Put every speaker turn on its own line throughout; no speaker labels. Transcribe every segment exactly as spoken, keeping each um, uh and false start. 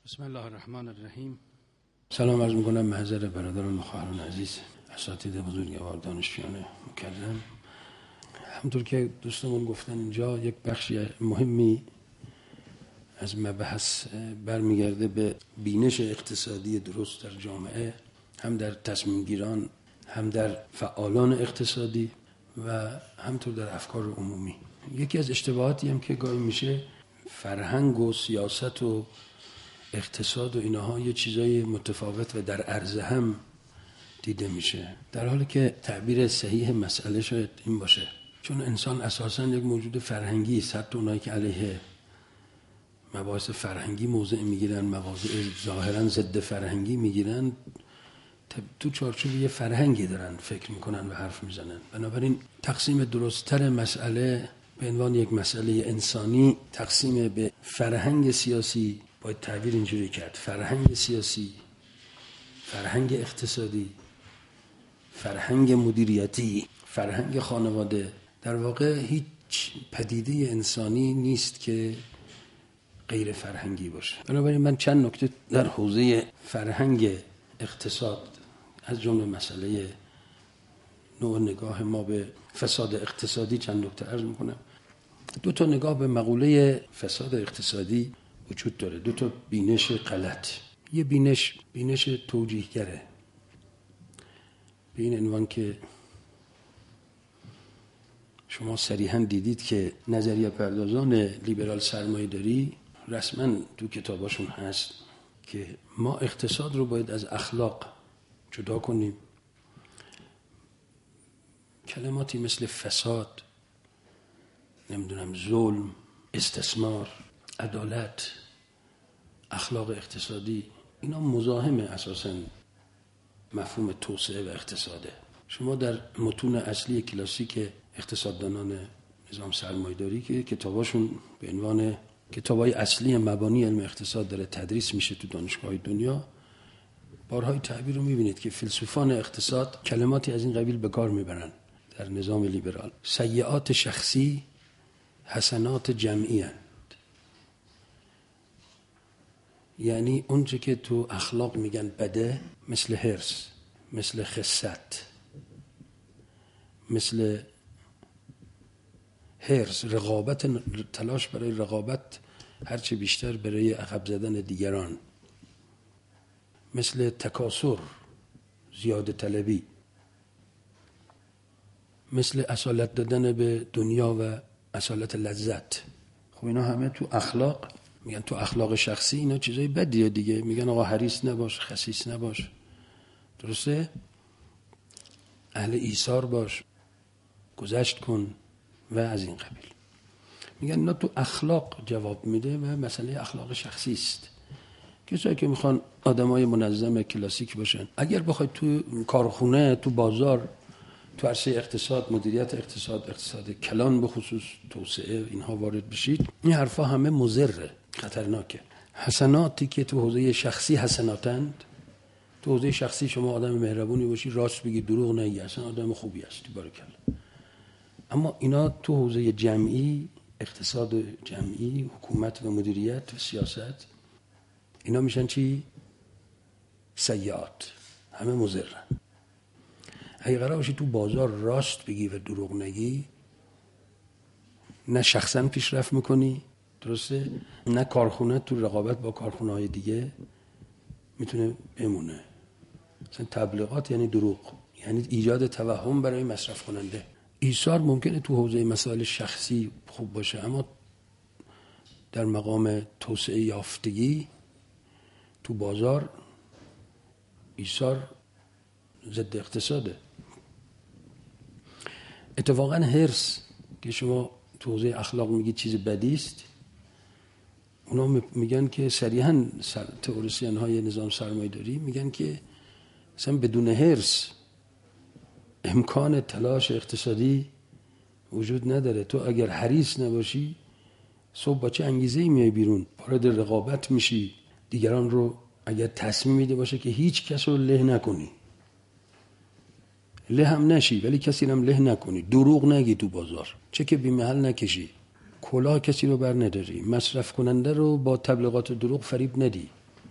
بسم الله الرحمن الرحیم. سلام عرض میکنم محضر برادران و خواهران عزیز، اساتید بزرگوار، دانشجویان مکرم. همونطور که دوستمون گفتن اینجا یک بخشی مهمی از مبحث برمیگرده به بینش اقتصادی درست در جامعه، هم در تصمیم گیران، هم در فعالان اقتصادی و همطور در افکار عمومی. یکی از اشتباهاتی هم که گاهی میشه فرهنگ و سیاست و اقتصاد و اینها یه چیزای متفاوت و در عرض هم دیده میشه، در حالی که تعبیر صحیح مسئله شاید این باشه، چون انسان اساساً یک موجود فرهنگی است. حتی اونایی که علیه مباحث فرهنگی موضع میگیرن، مواضع ظاهراً ضد فرهنگی میگیرن، تو چارچوب یه فرهنگی دارن فکر میکنن و حرف میزنن. بنابراین تقسیم درست‌تر مسئله به عنوان یک مسئله انسانی، تقسیم به فرهنگ سیاسی باید تعبیر اینجوری کرد: فرهنگ سیاسی، فرهنگ اقتصادی، فرهنگ مدیریتی، فرهنگ خانواده. در واقع هیچ پدیده انسانی نیست که غیر فرهنگی باشه. بنابراین من چند نکته در حوزه فرهنگ اقتصاد، از جمله مسئله نوع نگاه ما به فساد اقتصادی، چند نکته عرض میکنم. دو تا نگاه به مقوله فساد اقتصادی وجود داره، دو تا بینش غلط. یه بینش بینش توجیهگره، به این عنوان که شما صریحاً دیدید که نظریه پردازان لیبرال سرمایه‌داری رسما تو کتاباشون هست که ما اقتصاد رو باید از اخلاق جدا کنیم. کلماتی مثل فساد، نمیدونم ظلم، استثمار، عدالت، اخلاق اقتصادی، اینا مزاحم اساساً مفهوم توسعه و اقتصاده. شما در متون اصلی کلاسیک اقتصاددانان نظام سرمایه‌داری که کتاباشون به عنوان کتابای اصلی مبانی علم اقتصاد داره تدریس میشه تو دانشگاه‌های دنیا، بارهای تعبیر رو میبینید که فیلسوفان اقتصاد کلماتی از این قبیل به کار میبرن در نظام لیبرال: سیئات شخصی، حسنات جمعی هست. یعنی اونچه که تو اخلاق میگن بده، مثل حرص، مثل خست، مثل حرص، رقابت، تلاش برای رقابت هرچه بیشتر برای عقب زدن دیگران، مثل تکاسر، زیاده طلبی، مثل اصالت دادن به دنیا و اصالت لذت. خب اینا همه تو اخلاق میگن، تو اخلاق شخصی اینا چیزای بدیه دیگه. میگن آقا حریص نباش، خسیس نباش، درسته؟ اهل ایثار باش، گذشت کن و از این قبیل. میگن اینا تو اخلاق جواب میده و مسئله اخلاق شخصی است. کسایی که میخوان آدمای منظم کلاسیک باشن، اگر بخواید تو کارخونه، تو بازار، تو عرصه اقتصاد، مدیریت اقتصاد، اقتصاد کلان به خصوص توسعه، اینها وارد بشید، این حرفا همه مضره، خطرناکه. حسناتی که تو حوزه شخصی حسناتند، تو حوزه شخصی شما آدم مهربونی باشی، راست بگی، دروغ نگی، اصلا آدم خوبی هستی، بارکالله. اما اینا تو حوزه جمعی، اقتصاد جمعی، حکومت و مدیریت و سیاست، اینا میشن چی؟ سیئات، همه مضرن. اگه قرار باشی تو بازار راست بگی و دروغ نگی، نه شخصا پیشرفت میکنی، درسته؟ نه کارخونه تو رقابت با کارخونه های دیگه میتونه بمونه. مثلا تبلیغات یعنی دروغ، یعنی ایجاد توهم برای مصرف کننده. ایثار ممکنه تو حوزه مسائل شخصی خوب باشه، اما در مقام توسعه یافتگی تو بازار ایثار ضد اقتصاده. اتفاقا حرص که شما تو حوزه اخلاق میگید چیز بدی است، اونا میگن که صریحاً تئوریسین های نظام سرمایه‌داری میگن که مثلا بدون حرص امکان تلاش اقتصادی وجود نداره. تو اگر حریص نباشی، صبح با چه انگیزه‌ای میای بیرون، وارد رقابت میشی، دیگران رو اگر تصمیم میده باشه که هیچ کس رو له نکنی، له هم نشی ولی کسی هم له نکنی، دروغ نگی تو بازار، چه که بی محل نکشی، کلاه کسی رو بر نداری، مصرف کننده رو با تبلیغات دروغ فریب ندی،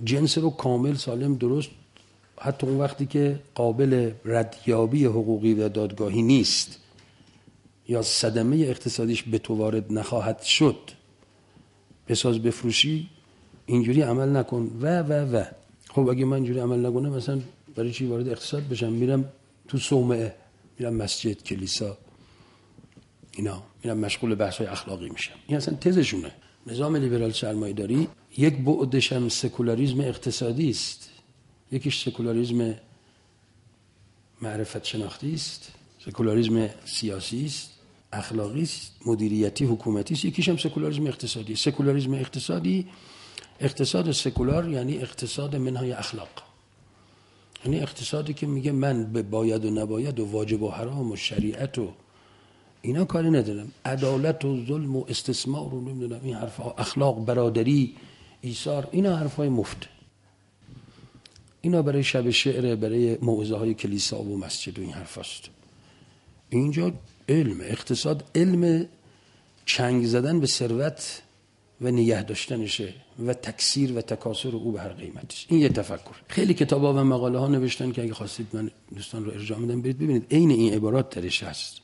جنس رو کامل سالم درست، حتی اون وقتی که قابل ردیابی حقوقی و دادگاهی نیست یا صدمه اقتصادیش به تو وارد نخواهد شد، بساز بفروشی، اینجوری عمل نکن و و و خب اگه من اینجوری عمل نکنم مثلا برای چی وارد اقتصاد بشم؟ میرم تو صومعه، میرم مسجد، کلیسا، اینا میرم مشغول بحث‌های اخلاقی میشم. این اصلا تزشونه. نظام لیبرال سرمایه‌داری یک بعدش هم سکولاریسم اقتصادی است، یکیش سکولاریسم معرفت شناختی است، سکولاریسم سیاسی است، اخلاقی است، مدیریتی، حکومتی است، یکیش هم سکولاریسم اقتصادی. سکولاریسم اقتصادی، اقتصاد سکولار یعنی اقتصاد منهای اخلاق، یعنی اقتصادی که میگه من به باید و نباید و واجب و حرام و شریعت و اینا کاری ندارم، عدالت و ظلم و استثمار رو نمیدونم این حرفا، اخلاق، برادری، ایثار، اینا حرفای مفت، اینا برای شب شعر، برای موعظه های کلیسا و مسجد و این حرفاست. اینجا علم اقتصاد، علم چنگ زدن به ثروت و نگه داشتنشه و تکثیر و تکاثر او به هر قیمتش. این یه تفکر. خیلی کتابا و مقاله ها نوشتن که اگه خواستید من دوستان رو ارجاع میدم برید ببینید، عین این عبارات درش هست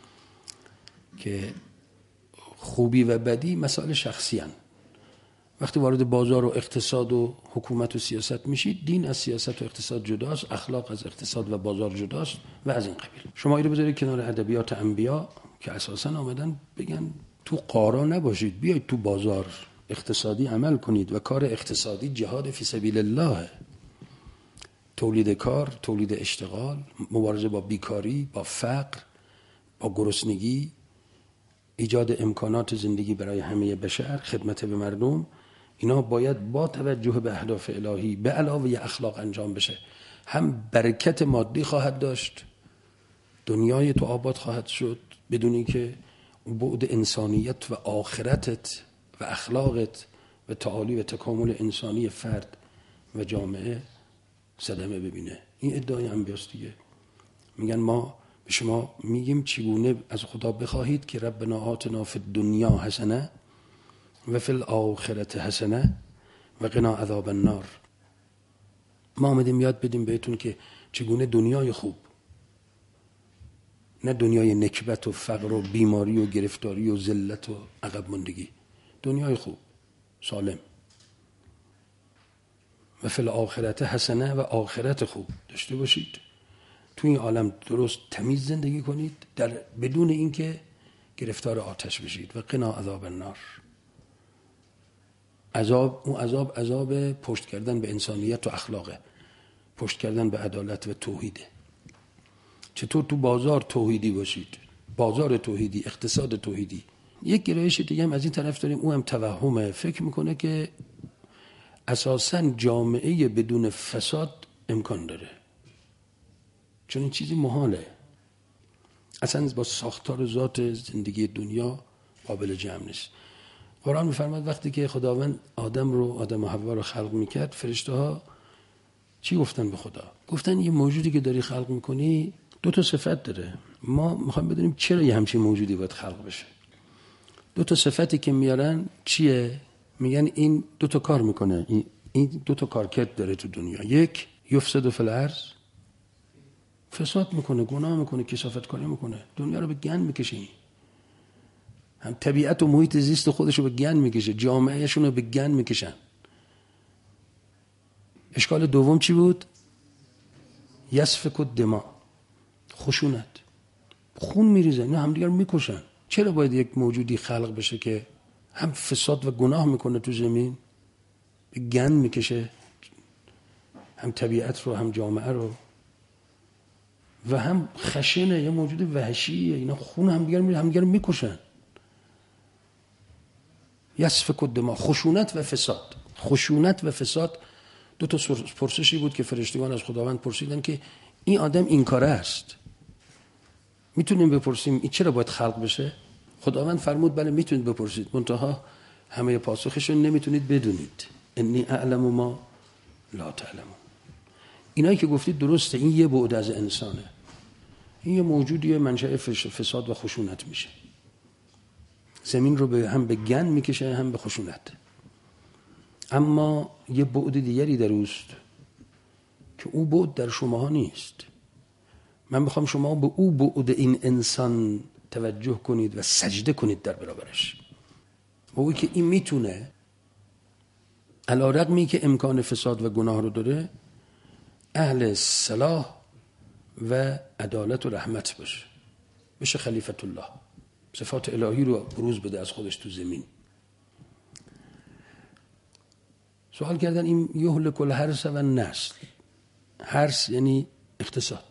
که خوبی و بدی مسائل شخصی هستند. وقتی وارد بازار و اقتصاد و حکومت و سیاست میشید، دین از سیاست و اقتصاد جداست، اخلاق از اقتصاد و بازار جداست و از این قبیل. شما اینو بذارید کنار ادبیات انبیا که اساساً آمدن بگن تو قارا نباشید، بیایید تو بازار اقتصادی عمل کنید و کار اقتصادی جهاد فی سبیل الله، تولید کار، تولید اشتغال، مبارزه با بیکاری، با فقر، با گرسنگی، ایجاد امکانات زندگی برای همه بشر، خدمت به مردم. اینا باید با توجه به اهداف الهی به علاوه اخلاق انجام بشه. هم برکت مادی خواهد داشت، دنیای تو آباد خواهد شد بدون اینکه بعد انسانیت و آخرتت و اخلاقت و تعالی و تکامل انسانی فرد و جامعه صدمه ببینه. این ادعای انبیاست دیگه. میگن ما به شما میگیم چگونه از خدا بخواهید که ربنا آتنا فی الدنیا حسنه و فی الاخرة حسنه و قنا عذاب النار. ما آمدیم یاد بدیم بهتون که چگونه دنیای خوب، نه دنیای نکبت و فقر و بیماری و گرفتاری و ذلت و عقب ماندگی، دنیای خوب سالم و فی الاخرة حسنه و آخرت خوب داشته باشید، تو این عالم درست تمیز زندگی کنید در بدون اینکه گرفتار آتش بشید. و قنا عذاب النار، عذاب، اون عذاب عذاب پشت کردن به انسانیت و اخلاقه، پشت کردن به عدالت و توحیده. چطور تو بازار توحیدی باشید، بازار توحیدی، اقتصاد توحیدی. یک گرایش دیگه هم از این طرف داریم، اون هم توهمه، فکر میکنه که اساساً جامعه بدون فساد امکان داره، چون این چیزی محاله، اصلا با ساختار ذات زندگی دنیا قابل جمع نیست. قرآن میفرماد وقتی که خداوند آدم رو، آدم و حوا رو خلق میکرد، فرشته ها چی گفتن به خدا؟ گفتن یه موجودی که داری خلق میکنی دو تا صفت داره، ما میخوایم بدونیم چرا یه همچین موجودی باید خلق بشه. دو تا صفتی که میارن چیه؟ میگن این دو تا کار میکنه، این این دو تا کارکرد داره تو دنیا. یک، یفسد فی الارض، فساد میکنه، گناه میکنه، کثافت کاری میکنه، دنیا رو به گند میکشه، هم طبیعت و محیط زیست خودش رو به گند میکشه، جامعهشون رو به گند میکشن. اشکال دوم چی بود؟ یسفک الدماء، خشونت، خون میریزن، اینا همدیگر میکشن. چرا باید یک موجودی خلق بشه که هم فساد و گناه میکنه تو زمین، به گند میکشه هم طبیعت رو هم جامعه رو، و هم خشنه، یه موجود وحشیه، اینا خون همدیگر میریزن، همدیگر میکشن. یسفک الدماء، خشونت و فساد. خشونت و فساد دو تا پرسشی بود که فرشتگان از خداوند پرسیدن که این آدم این کاره است، میتونیم بپرسیم این چرا باید خلق بشه؟ خداوند فرمود بله میتونید بپرسید، منتها همه پاسخشون نمیتونید بدونید. انی اعلم ما لا تعلمون. اینایی که گفتید درسته، این یه بعد از انسانه، این یه موجودیه منشأ فساد و خشونت میشه، زمین رو به هم به گند میکشه هم به خشونت. اما یه بعد دیگری در اوست که او بعد در شماها نیست. من میخوام شما به او بعد این انسان توجه کنید و سجده کنید در برابرش. او که این میتونه علی رغمی که امکان فساد و گناه رو داره اهل صلاح و عدالت و رحمت باشه، بشه خلیفت الله، صفات الهی رو بروز بده از خودش تو زمین. سوال کردن این یهلک الحرث و نسل. حرث یعنی اقتصاد.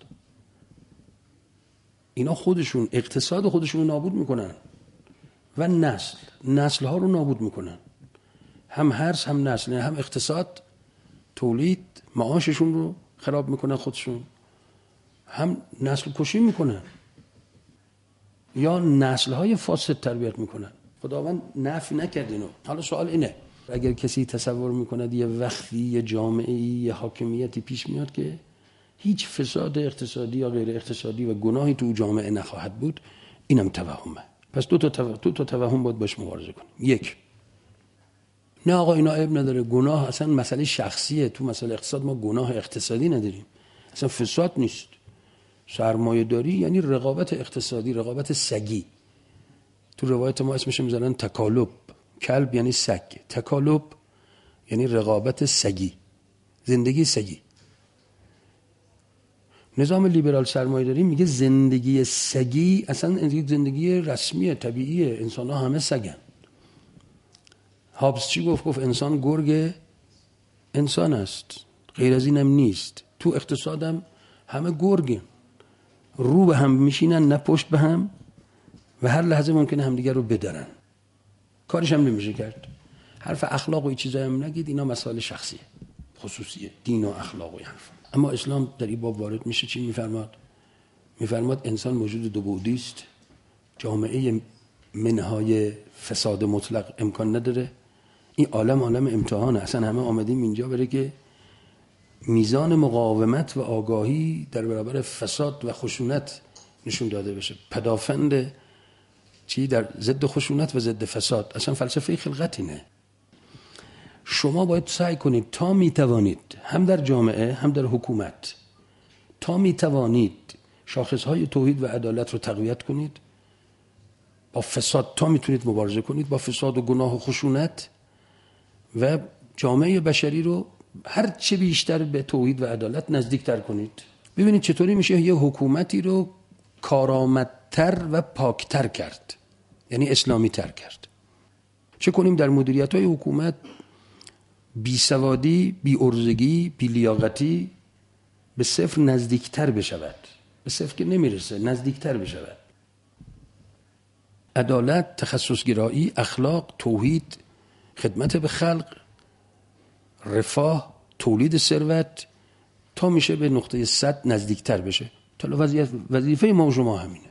اینا خودشون اقتصاد خودشون رو نابود میکنن و نسل نسل ها رو نابود میکنن. هم حرث هم نسل، هم اقتصاد، تولید، معاششون رو خراب میکنن خودشون، هم نسل کشی میکنن یا نسل های فاسد تربیت میکنن. خداوند نفی نکرد اینو. حالا سوال اینه، اگر کسی تصور میکند یه وقتی یه جامعه یه حاکمیتی پیش میاد که هیچ فساد اقتصادی یا غیر اقتصادی و گناهی تو جامعه نخواهد بود، اینم توهمه. پس دو تا توهم دو تا توهم باید باش مبارزه کنیم. یک، نه آقا اینا عیب نداره، گناه اصلا مسئله شخصیه، تو مسئله اقتصاد ما گناه اقتصادی نداریم، اصلا فساد نیست. سرمایه داری یعنی رقابت اقتصادی، رقابت سگی. تو روایت ما اسمش میذارن تکالب. کلب یعنی سگ، تکالب یعنی رقابت سگی، زندگی سگی. نظام لیبرال سرمایه داری میگه زندگی سگی اصلا زندگی رسمیه، طبیعیه، انسان ها همه سگن. هابز چی گفت؟ گفت انسان گرگ انسان است، غیر از اینم نیست. تو اقتصادم همه گرگن، رو به هم میشینن نه پشت به هم و هر لحظه ممکنه همدیگر رو بدرن، کارش هم نمیشه کرد. حرف اخلاق و این چیزا هم نگید، اینا مسائل شخصیه خصوصیه، دین و اخلاق و حرف. اما اسلام در این باب وارد میشه، چی میفرماد؟ میفرماد انسان موجود دو بعدی است، جامعه منهای فساد مطلق امکان نداره، این عالم عالم امتحانه. اصلا همه آمدیم اینجا برای که میزان مقاومت و آگاهی در برابر فساد و خشونت نشون داده بشه. پدافند چی در ضد خشونت و ضد فساد. اصلا فلسفه خلقت اینه. شما باید سعی کنید تا میتوانید هم در جامعه هم در حکومت تا میتوانید شاخصهای توحید و عدالت رو تقویت کنید، با فساد تا میتونید مبارزه کنید، با فساد و گناه و خشونت، و جامعه بشری رو هر چه بیشتر به توحید و عدالت نزدیکتر کنید. ببینید چطوری میشه یه حکومتی رو کارآمدتر و پاکتر کرد، یعنی اسلامی تر کرد. چه کنیم در مدیریت های حکومت بی سوادی، بی ارزگی، بی لیاقتی به صفر نزدیکتر بشود، به صفر که نمیرسه، نزدیکتر بشود. عدالت، تخصصگرایی، اخلاق، توحید، خدمت به خلق، رفاه، تولید ثروت، تا میشه به نقطه صد نزدیکتر بشه. تا وظیفه ما و شما همینه.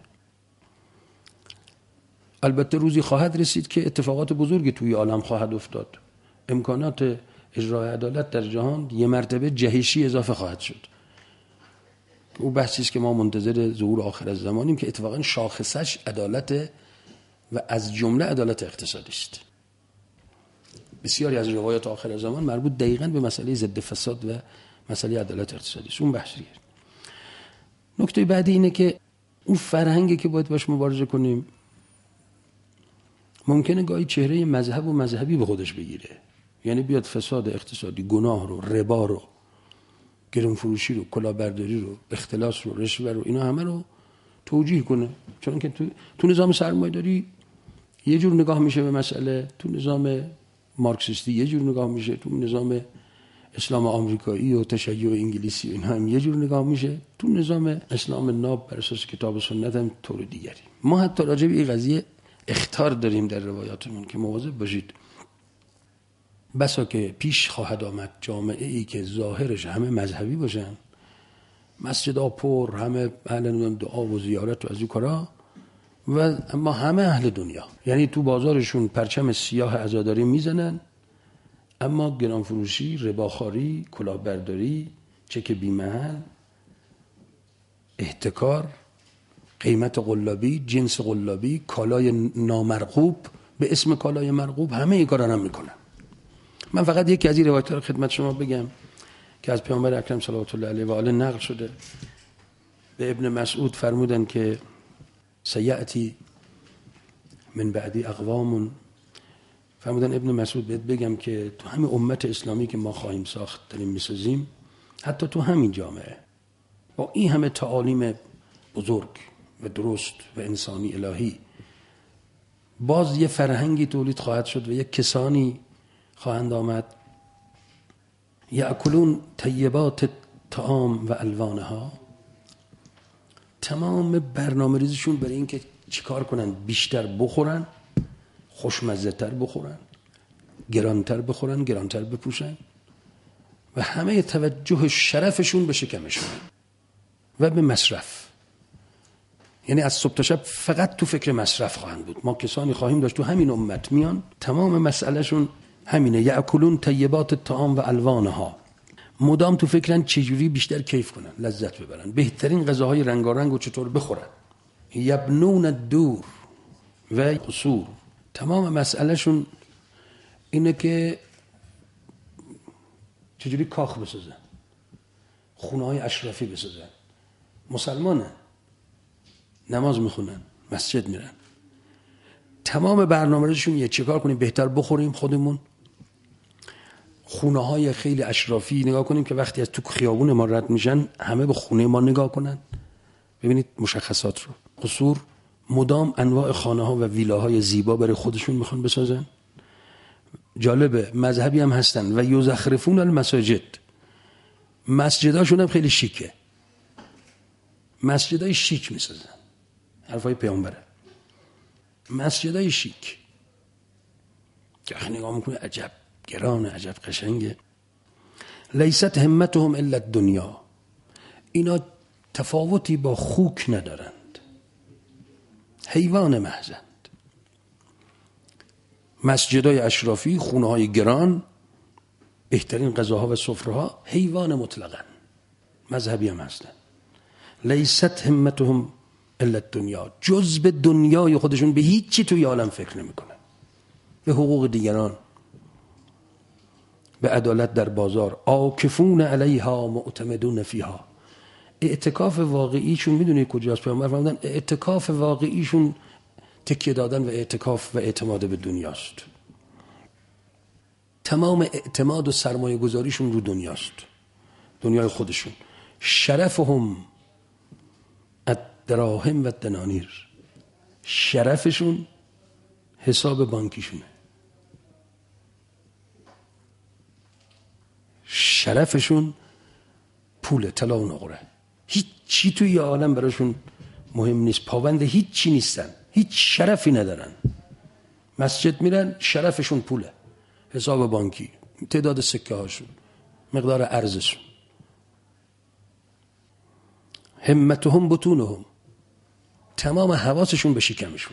البته روزی خواهد رسید که اتفاقات بزرگی توی عالم خواهد افتاد، امکانات اجرای عدالت در جهان یه مرتبه جهشی اضافه خواهد شد. او بحثی است که ما منتظر ظهور آخر الزمانیم که اتفاقا شاخصش عدالت و از جمله عدالت اقتصادی است. بسیاری از روایات آخر زمان مربوط دقیقاً به مسئله ضد فساد و مسئله عدالت اقتصادی است. اون بحثیه. نکته بعدی اینه که اون فرهنگی که باید باش مبارزه کنیم ممکنه گاهی چهره مذهب و مذهبی به خودش بگیره، یعنی بیاد فساد اقتصادی، گناه رو، ربا رو، گرون فروشی رو، کلاهبرداری رو، اختلاس رو، رشوه رو، اینا همه رو توجیه کنه. چون که تو, تو نظام سرمایه‌داری یه جور نگاه میشه به مسئله، تو نظام مارکسیستی یه جور نگاه میشه، تو نظام اسلام آمریکایی و تشیع انگلیسی و اینها هم یه جور نگاه میشه، تو نظام اسلام ناب بر اساس کتاب و سنت هم طور دیگری. ما حتی راجع به این قضیه اخطار داریم در روایاتمون که مواظب باشید. بسا که پیش خواهد آمد جامعه ای که ظاهرش همه مذهبی باشن، مسجدها پر، همه اهل دعا و زیارت و از این کارا، و اما همه اهل دنیا، یعنی تو بازارشون پرچم سیاه عزاداری میزنن، اما گران فروشی، رباخواری، کلاهبرداری، چک بیمحل، احتکار، قیمت قلابی، جنس قلابی، کالای نامرغوب به اسم کالای مرغوب، همه این کارا هم میکنن. من فقط یکی از این روایت‌ها رو خدمت شما بگم که از پیامبر اکرم صلوات الله علیه و آله نقل شده. به ابن مسعود فرمودن که سیأتی من بعدی اقوام، فرمودن ابن مسعود بهت بگم که تو همین امت اسلامی که ما خواهیم ساخت داریم میسازیم، حتی تو همین جامعه با این همه تعالیم بزرگ و درست و انسانی الهی، باز یه فرهنگی تولید خواهد شد و یک کسانی خواهند آمد یأکلون طیبات طعام و الوانها، تمام برنامه ریزشون برای این که چیکار کنن؟ بیشتر بخورن، خوشمزه تر بخورن، گرانتر بخورن، گرانتر بپوشن و همه توجه شرفشون به شکمشون و به مصرف. یعنی از صبح تا شب فقط تو فکر مصرف خواهند بود. ما کسانی خواهیم داشت تو همین امت میان تمام مسئلهشون همینه، یأکلون طیبات الطعام و الوانها، مدام تو فکرن چجوری بیشتر کیف کنن، لذت ببرن، بهترین غذاهای رنگارنگ رو چطور بخورن. یبنون الدور و قصور، تمام مسئلهشون اینه که چجوری کاخ بسازن، خونه های اشرافی بسازن. مسلمانن، نماز میخونن، مسجد میرن، تمام برنامه‌شون یه چیکار کنیم بهتر بخوریم خودمون، خونه های خیلی اشرافی نگاه کنیم که وقتی از تو خیابون ما رد میشن همه به خونه ما نگاه کنن. ببینید مشخصات رو. قصور، مدام انواع خانه ها و ویلاهای زیبا برای خودشون میخوان بسازن. جالبه مذهبی هم هستن و یزخرفون المساجد، مسجداشون هم خیلی شیکه، مسجدای شیک میسازن. حرفای پیامبره، مسجدای شیک که وقتی نگاه میکنه عجب گرانه، عجب قشنگه. لیست همتهم الا الدنیا، اینا تفاوتی با خوک ندارند، حیوان محضند. مسجدای اشرافی، خونه های گران، بهترین غذاها و سفره‌ها، حیوان مطلقاً. مذهبی هم هستند. لیست همتهم الا الدنیا، جز به دنیای خودشون به هیچ چی توی عالم فکر نمی‌کنن. به حقوق دیگران، به عدالت در بازار، عاکفون علیها معتمدون فیها. اعتکاف واقعیشون میدونی کجاست؟ پیامبر فرمودن اعتکاف واقعیشون تکیه دادن و اعتکاف و اعتماد به دنیاست. تمام اعتماد و سرمایه گذاریشون رو دنیاست، دنیای خودشون. شرفهم الدراهم و الدنانیر، شرفشون حساب بانکیشونه، شرفشون پول، طلا و نقره. هیچ چی توی عالم براشون مهم نیست، پابند هیچ چی نیستن، هیچ شرفی ندارن. مسجد میرن، شرفشون پوله، حساب بانکی، تعداد سکه هاشون، مقدار ارزششون. همتهم بطونهم، تمام حواسشون به شکمشون.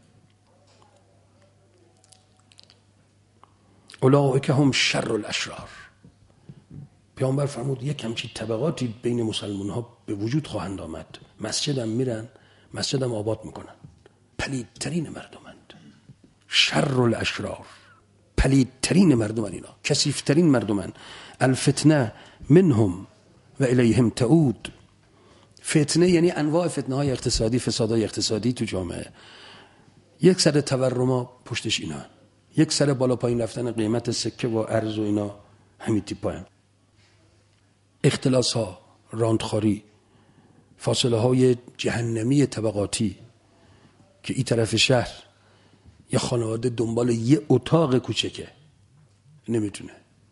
اولئک هم شر الاشرار. پیامبر فرمود یک همچین طبقاتی بین مسلمان ها به وجود خواهند آمد، مسجدم میرن، مسجدم آباد میکنن، پلیدترین مردمند. شر الاشرار، پلیدترین مردمن اینا، کثیفترین مردمن. الفتنه منهم و الیهم تعود. فتنه یعنی انواع فتنه های اقتصادی، فسادهای اقتصادی تو جامعه. یک سر تورما پشتش اینا، یک سر بالا پایین رفتن قیمت سکه و ارز و اینا همین تیپا. اختلاس ها، راندخاری، فاصله های جهنمی طبقاتی که این طرف شهر یه خانواده دنبال یه اتاق کوچکه نمیتونه،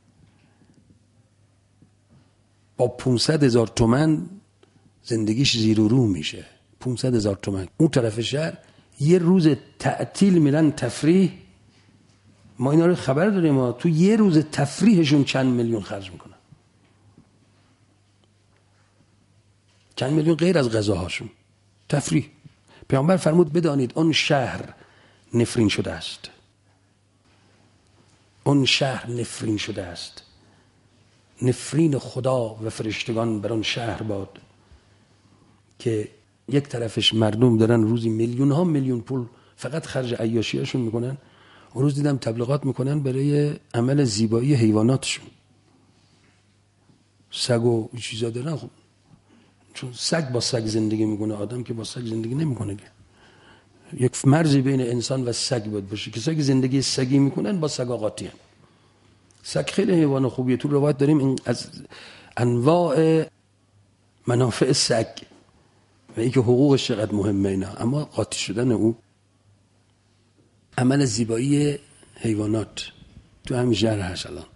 با پونصد هزار تومن زندگیش زیر و رو میشه. پونصد هزار تومن. اون طرف شهر یه روز تعطیل میرن تفریح، ما اینا رو خبر داریم، ما تو یه روز تفریحشون چند میلیون خرج میکنن، چند میلیون غیر از غذاهاشون، تفریح. پیامبر فرمود بدانید اون شهر نفرین شده است، اون شهر نفرین شده است. نفرین خدا و فرشتگان بر اون شهر باد که یک طرفش مردم دارن روزی میلیون ها میلیون پول فقط خرج عیاشیاشون میکنن، اون روز دیدم تبلیغات میکنن برای عمل زیبایی حیواناتشون، سگ و چیزا دارن. خب چون سگ با سگ زندگی میکنه، آدم که با سگ زندگی نمیکنه که. یک مرزی بین انسان و سگ باید باشه. کسایی که زندگی سگی میکنن با سگا قاطی هستند. سگ خیلی حیوان خوبیه. تو روایت داریم این از انواع منافع سگ و اینکه حقوقش چقدر مهمه اینا، اما قاطی شدن او عمل زیبایی حیوانات تو همین شهر هست الان.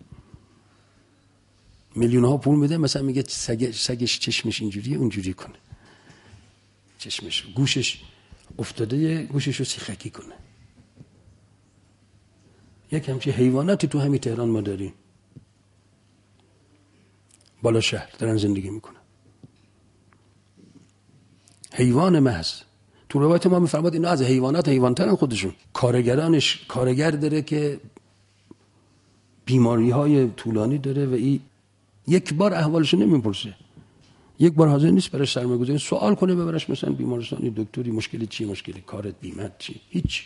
میلیون ها پول میده، مثلا میگه سگ سگش چشمش اینجوریه اونجوری کنه، چشمش گوشش افتاده گوشش رو سیخکی کنه. یک همچین حیواناتی تو همین تهران ما داریم، بالا شهر دارن زندگی میکنن. حیوان محض. تو روایت ما میفرماد اینا از حیوانات حیوان‌ترن خودشون. کارگرانش کارگر داره که بیماری های طولانی داره و این یک بار احوالشو نمیپرسه، یک بار حاضر نیست براش سرمایه‌گذاری سوال کنه ببرش مثلا بیمارستانی، دکتری، مشکلی چی، مشکلی کارت، بیمت چی، هیچ.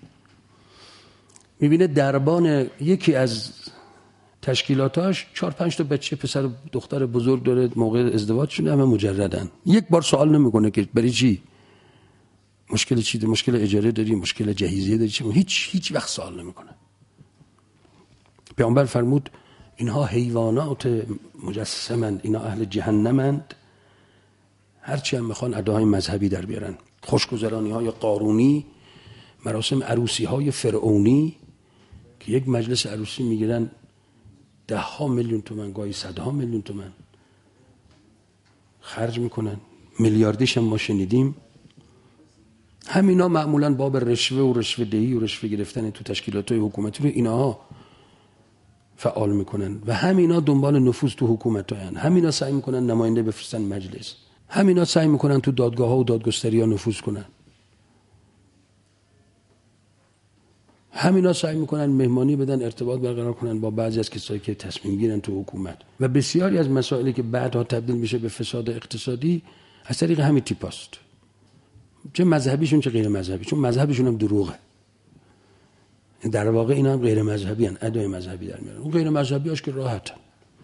میبینه دربان یکی از تشکیلاتاش چهار پنج تا بچه پسر دختر بزرگ داره، موقع ازدواج شده همه مجردن، یک بار سوال نمیکنه که برای چی، مشکل چی داری، مشکل اجاره داری، مشکل جهیزیه داری، چی، هیچ هیچ وقت سوال نمیکنه. پیامبر فرمود اینها حیوانات مجسمند، اینا اهل جهنمند. هرچی هم میخوان ادعای مذهبی در بیارن، خوشگذرانی های قارونی، مراسم عروسی های فرعونی که یک مجلس عروسی میگیرن ده ها میلیون تومن، گاهی صدها میلیون تومن خرج میکنن، میلیاردیش هم ما شنیدیم. همینا معمولا باب رشوه و رشوه دهی و رشوه گرفتن تو تشکیلات های حکومتی رو اینها فعال میکنن و همینا دنبال نفوذ تو حکومت هستن. همینا سعی میکنن نماینده بفرستن مجلس، همینا سعی میکنن تو دادگاه ها و دادگستری ها نفوذ کنن، همینا سعی میکنن مهمانی بدن، ارتباط برقرار کنن با بعضی از کسایی که تصمیم گیرن تو حکومت. و بسیاری از مسائلی که بعدها تبدیل میشه به فساد اقتصادی از طریق همین تیپاست، چه مذهبیشون چه غیر مذهبی، چون مذهبشون هم دروغه. در واقع اینا هم غیر مذهبی هستند، ادعای مذهبی در میارن. اون غیر مذهبی هاش که راحت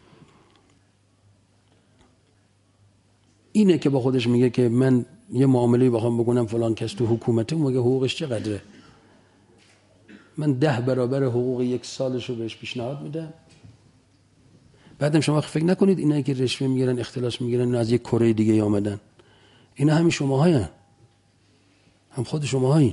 اینه که با خودش میگه که من یه معامله بخوام بکنم فلان کس تو حکومته، میگه حقوقش چقدره، من ده برابر حقوق یک سالشو بهش پیشنهاد میدم. بعدم شما فکر نکنید اینا که رشوه میگیرن، اختلاس میگیرن، اینا از یک کره دیگه آمدن. اینا همین شماهاین، هم خود شماهاین.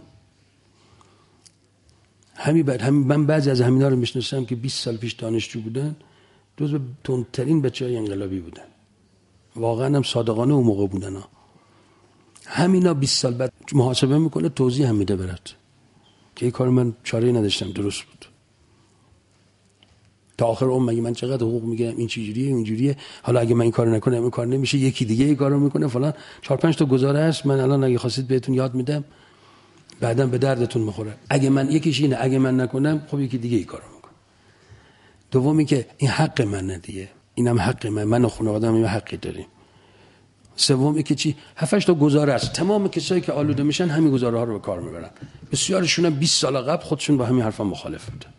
همین بعد همین من بعضی از همینا رو میشناسم که بیست سال پیش دانشجو بودن، جزو تندترین بچهای انقلابی بودن، واقعا هم صادقانه اون موقع بودن ها. همینا بیست سال بعد محاسبه میکنه، توضیح هم میده برات که این کار من چاره‌ای نداشتم، درست بود. تا آخر عمر مگه من چقدر حقوق میگیرم، این چجوریه اونجوریه، حالا اگه من این کارو نکنم این کار نمیشه، یکی دیگه این کارو میکنه فلان. چهار پنج تا گزاره هست، من الان اگه خواستید بهتون یاد میدم، بعداً به دردتون میخوره. اگه من یکیش اینه، اگه من نکنم خب یکی دیگه این کارو میکنه. دومی که این حق منه دیگه، اینم حق من، من و خانواده‌ام این حقی داریم. سومی که چی، هفت تا گزاره است، تمام کسایی که آلوده میشن همین گزاره ها رو به کار میبرن. بسیارشون هم بیست سال قبل خودشون با همین حرفا مخالف بودن.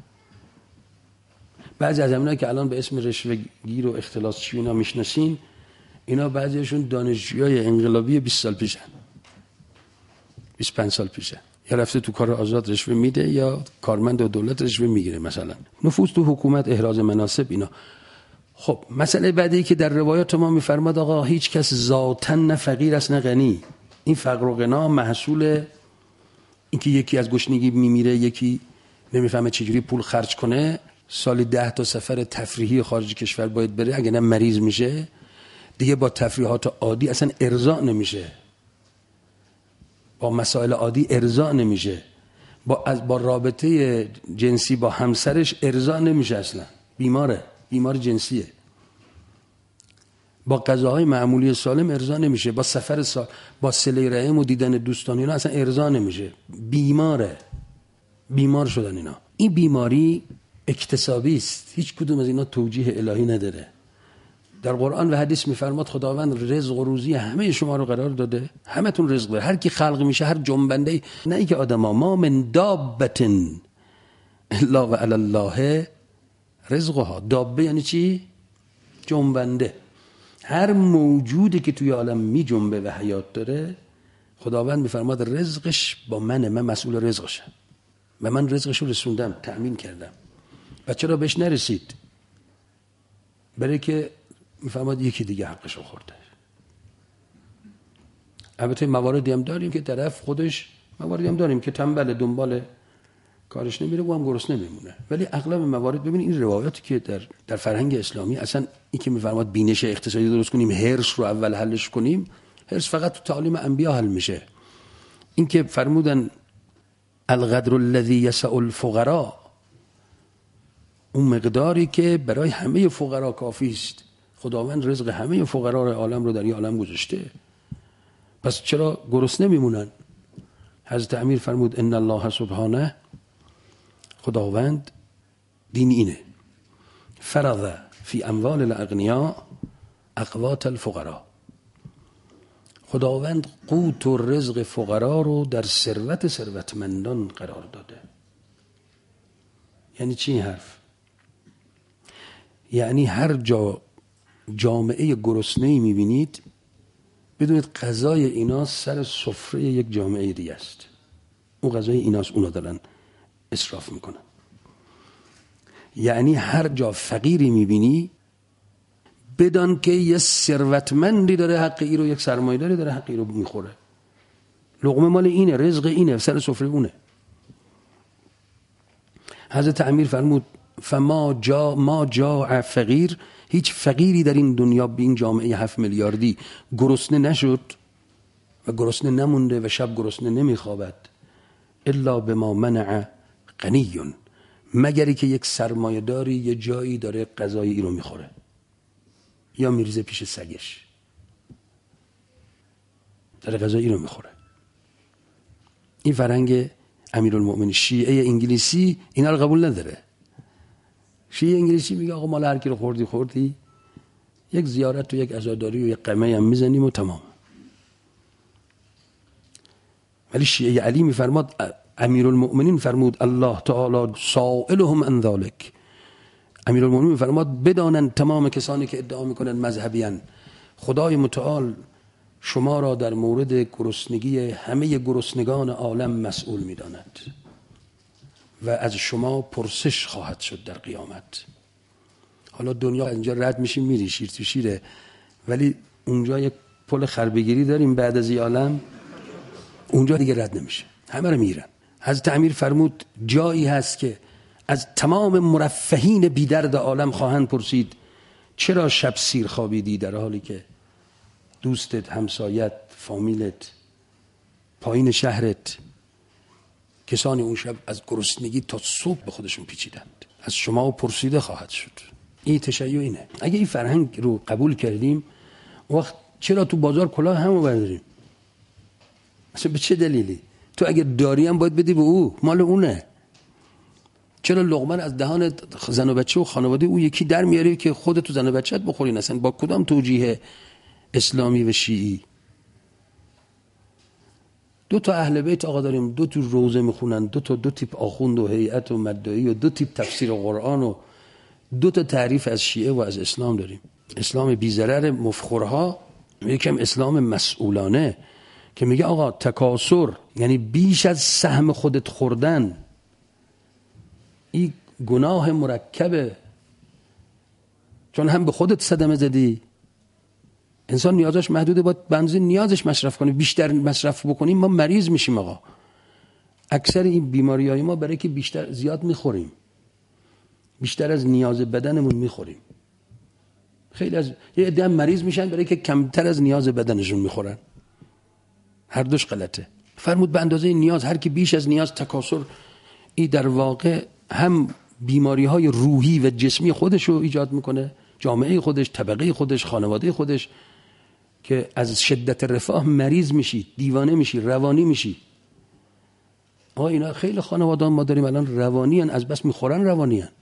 بعضی از همینایی که الان به اسم رشوه گیر و اختلاس چی اینا میشناسین، اینا بعضیشون دانشجوهای انقلابی بیست سال پیشن، بیست و پنج سال پیشه، یا رفته تو کار آزاد رشوه میده یا کارمند و دولت رشوه میگیره، مثلا نفوذ تو حکومت، احراز مناصب، اینا. خب مسئله بعدی که در روایات ما میفرماد آقا هیچ کس ذاتاً نه فقیر است نه غنی. این فقر و غنا محصول اینکه یکی از گشنگی میمیره، یکی نمیفهمه چجوری پول خرج کنه، سالی ده تا سفر تفریحی خارج کشور باید بره، اگه نه مریض میشه دیگه، با تفریحات عادی اصلا ارضا نمیشه، با مسائل عادی ارضا نمیشه، با از با رابطه جنسی با همسرش ارضا نمیشه، اصلا بیماره، بیمار جنسیه. با غذاهای معمولی سالم ارضا نمیشه، با سفر سال، با صله رحم و دیدن دوستان اینا اصلا ارضا نمیشه، بیماره، بیمار شدن اینا. این بیماری اکتسابی است، هیچ کدوم از اینا توجیه الهی نداره. در قرآن و حدیث میفرماد خداوند رزق و روزی همه شما رو قرار داده، همه تون رزق داره، هر کی خلق میشه، هر جنبنده، نه اینکه آدما، ما من دابتن الا و علی الله رزقها. دابه یعنی چی؟ جنبنده. هر موجودی که توی عالم می جنبه و حیات داره، خداوند میفرماد رزقش با منه، من مسئول رزقشم و من رزقش رو رسوندم، تأمین کردم. و چرا بهش نرسید؟ برای که میفرماد یکی دیگه حقش رو خورده. البته مواردی هم داریم که طرف خودش، مواردی هم داریم که تنبل دنبال کارش نمیره و هم گرسنه نمیمونه. ولی اغلب موارد، ببینید این روایاتی که در در فرهنگ اسلامی، اصلا این که میفرماد بینش اقتصادی درست کنیم، هرس رو اول حلش کنیم، هرس فقط تو تعالیم انبیا حل میشه. این که فرمودن القدر الذی یسع الفقراء، اون مقداری که برای همه فقرا کافی است. خداوند رزق همه فقرا عالم رو در این عالم گذاشته، پس چرا گرسنه میمونن؟ حضرت امیر فرمود ان الله سبحانه، خداوند دین اینه، فرض فی اموال الاغنیاء اقوات الفقراء، خداوند قوت و رزق فقرا رو در ثروت ثروتمندان قرار داده. یعنی چی این حرف؟ یعنی هر جا جامعه گرسنه‌ای میبینید، بدونید غذای اینا سر سفره یک جامعه دیگه است. اون غذای ایناست، اونا دارن اسراف میکنن. یعنی هر جا فقیری میبینی، بدان که یه ثروتمندی داره حق ای رو، یک سرمایه‌داری داره حق ای رو میخوره. لقمه مال اینه، رزق اینه، سر سفره اونه. حضرت امیر فرمود فما جا ما جاء فقیر، هیچ فقیری در این دنیا به این جامعه هفت میلیاردی گرسنه نشد و گرسنه نمونده و شب گرسنه نمیخوابد، الا بما منع غنی، مگری که یک سرمایه داری یه جایی داره غذای ای رو میخوره یا میریزه پیش سگش، داره غذای ای رو میخوره. این فرهنگ امیرالمؤمنین. شیعه انگلیسی اینا رو قبول نداره. شیعه انگلیسی میگه آقا مال هر کی رو خوردی خوردی، یک زیارت و یک عزاداری و یک قمه هم میزنیم و تمام. ولی شیعه علی میفرماد، امیرالمؤمنین فرمود الله تعالی سائلهم عن ذلک، امیرالمؤمنین میفرماد بدانن تمام کسانی که ادعا میکنن مذهبیان، خدای متعال شما را در مورد گرسنگی همه گرسنگان عالم مسئول میداند و از شما پرسش خواهد شد در قیامت. حالا دنیا اینجا رد میشیم میری شیر تو شیره، ولی اونجا یک پل خربگیری داریم بعد از این عالم، اونجا دیگه رد نمیشه، همه رو میرن. حضرت امیر فرمود جایی هست که از تمام مرفهین بی درد عالم خواهند پرسید چرا شب سیر خوابیدی، در حالی که دوستت، همسایت، فامیلت، پایین شهرت، کسانی اون شب از گرسنگی تا صبح به خودشون پیچیدند، از شما پرسیده خواهد شد. این تشیع اینه. اگه این فرهنگ رو قبول کردیم، وقت چرا تو بازار کلاه همو برداریم؟ اصلا به چه دلیلی؟ تو اگه داری هم باید بدی به او، مال اونه. چرا لقمه از دهان زن و بچه و خانواده او یکی در میاری که خودت تو زن و بچه‌ت بخورین؟ اصلا با کدام توجیه اسلامی و شیعی؟ دو تا اهل بیت آقا داریم، دو تا روزه میخونن، دو تا دو تیپ آخوند و هیئت و مدعی و دو تیپ تفسیر قرآن و دو تا تعریف از شیعه و از اسلام داریم. اسلام بی‌ضرر مفخرها، یکم اسلام مسئولانه که میگه آقا تکاسر یعنی بیش از سهم خودت خوردن، این گناه مرکبه، چون هم به خودت صدمه زدی. انسان نیازش محدوده، باید بنزین نیازش مصرف کنه، بیشتر مصرف بکنیم ما مریض میشیم. آقا اکثر این بیماریای ما برای که بیشتر زیاد میخوریم، بیشتر از نیاز بدنمون میخوریم. خیلی از یه عده مریض میشن برای که کمتر از نیاز بدنشون میخورن. هر دوش غلطه. فرمود به اندازه نیاز، هر کی بیش از نیاز تکاسر، این در واقع هم بیماری های روحی و جسمی خودش رو ایجاد میکنه، جامعه خودش، طبقه خودش، خانواده خودش، که از شدت رفاه مریض میشی، دیوانه میشی، روانی میشی. آقا اینا خیلی خانواده ما داریم الان روانی هن، از بس میخورن روانی هن.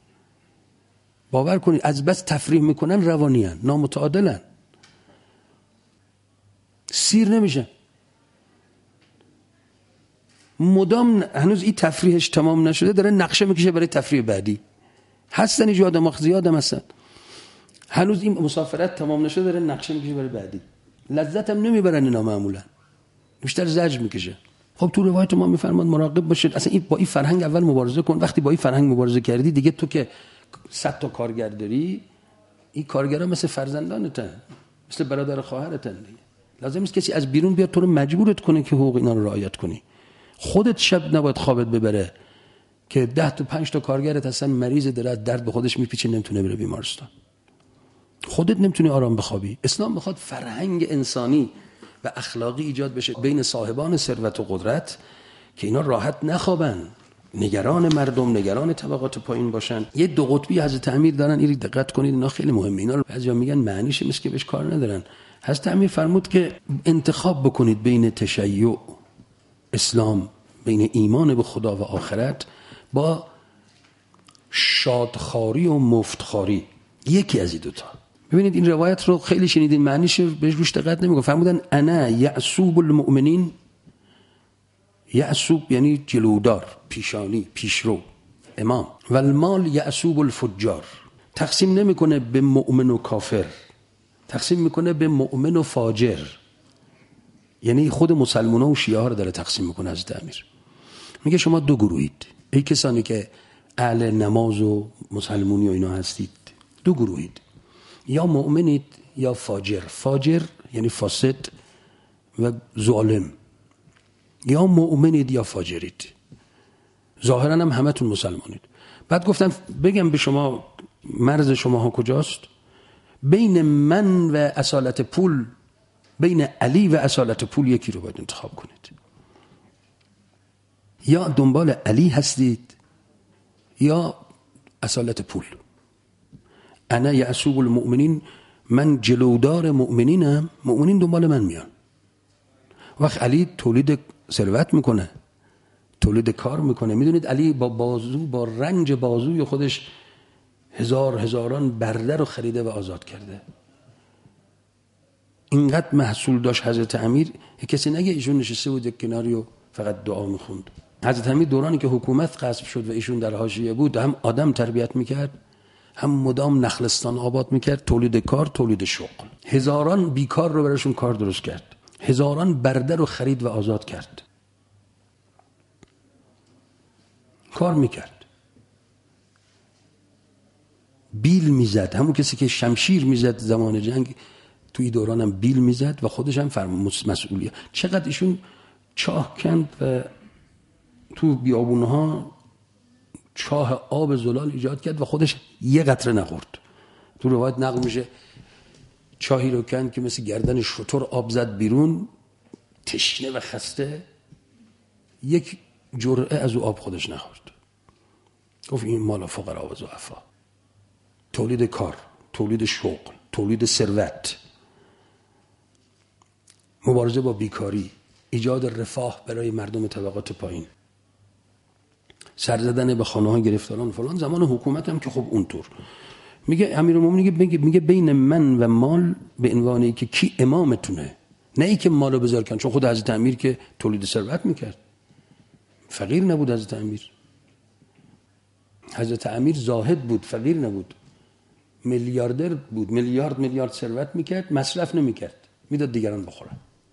باور کنید از بس تفریح میکنن روانی هن، نامتعادلن، سیر نمیشن. مدام هنوز این تفریحش تمام نشده داره نقشه میکشه برای تفریح بعدی. هستن اینجا آدم زیادم هستن هنوز این مسافرت تمام نشده داره نقشه میکشه برای بعدی. لذت هم نمیبرن اینا، معمولا بیشتر زجر میکشه. خب تو روایت ما میفرماد مراقب باشید، اصلا این با این فرهنگ اول مبارزه کن. وقتی با این فرهنگ مبارزه کردی دیگه تو که صد تا کارگر داری، این کارگرها مثل فرزندانتن، مثل برادر خواهرتن دیگه. لازم نیست کسی از بیرون بیاد تو رو مجبورت کنه که حقوق اینا رو رعایت کنی. خودت شب نباید خوابت ببره که ده تا پنج تا کارگرت اصلا مریض داره، درد به خودش میپیچه نمیتونه بره بیمارستان. خودت نمیتونی آرام بخوابی. اسلام میخواد فرهنگ انسانی و اخلاقی ایجاد بشه بین صاحبان ثروت و قدرت که اینا راحت نخوابن، نگران مردم، نگران طبقات پایین باشن. یه دو قطبی حضرت امیر دارن، این دقت کنید، اینا خیلی مهمه. اینا رو بعضیا میگن معنیش نیست که بهش کار ندارن. حضرت امیر فرمود که انتخاب بکنید بین تشیع اسلام، بین ایمان به خدا و آخرت با شادخواری و مفتخواری، یکی از این دوتا. ببینید این روایت رو خیلی شنیدین، معنیش بهش روش دقت نمیکنه. فرمودن انا یعصوب المؤمنین، یعصوب یعنی جلودار، پیشانی، پیشرو، امام. و المال یعصوب الفجار، تقسیم نمیکنه به مؤمن و کافر، تقسیم میکنه به مؤمن و فاجر. یعنی خود مسلمان‌ها و شیعه ها رو داره تقسیم میکنه حضرت امیر. میگه شما دو گروهید، ای کسانی که اهل نماز و مسلمونی و اینا هستید، دو گروهید، یا مؤمنید یا فاجر. فاجر یعنی فاسد و ظالم. یا مؤمنید یا فاجرید. ظاهرا هم همتون مسلمانید. بعد گفتم بگم به شما مرز شماها کجاست؟ بین من و اصالت پول، بین علی و اصالت پول یکی رو باید انتخاب کنید. یا دنبال علی هستید یا اصالت پول. انا یعصوب المؤمنین، من جلودار مؤمنینم، مؤمنین دنبال من میان. وقت علی تولید ثروت میکنه، تولید کار میکنه. میدونید علی با بازو، با رنج بازوی خودش هزار هزاران برده رو خریده و آزاد کرده. اینقدر محصول داشت حضرت امیر، کسی نگه ایشون نشسته بود یک کناری و فقط دعا میخوند. حضرت امیر دورانی که حکومت غصب شد و ایشون در حاشیه بود، هم آدم تربیت میکرد، هم مدام نخلستان آباد میکرد، تولید کار، تولید شغل. هزاران بیکار رو براشون کار درست کرد، هزاران برده رو خرید و آزاد کرد، کار میکرد، بیل میزد. همون کسی که شمشیر میزد زمان جنگ توی دوران هم بیل میزد و خودش هم فرم مسئولیت. چقدر ایشون چاه کند و تو بیابونها چاه آب زلال ایجاد کرد و خودش یه قطره نخورد. تو روایت نقل میشه چاهی رو کند که مثل گردن شتر آب زد بیرون، تشنه و خسته، یک جرعه از او آب خودش نخورد. گفت این مال فقرا و ضعفا. تولید کار، تولید شغل، تولید ثروت، مبارزه با بیکاری، ایجاد رفاه برای مردم طبقات پایین، سر زدن به خانه ها گرفتاران فلان. زمان حکومت هم که خب اونطور. میگه امیرالمومنین میگه میگه بین من و مال به عنوانی که کی امامتونه، نه ای که مالو بذار کن. چون خود حضرت امیر که تولید ثروت میکرد، فقیر نبود. حضرت امیر حضرت امیر زاهد بود، فقیر نبود، میلیاردر بود، میلیارد میلیارد ثروت میکرد، مصرف نمیکرد، میداد دیگران بخورن.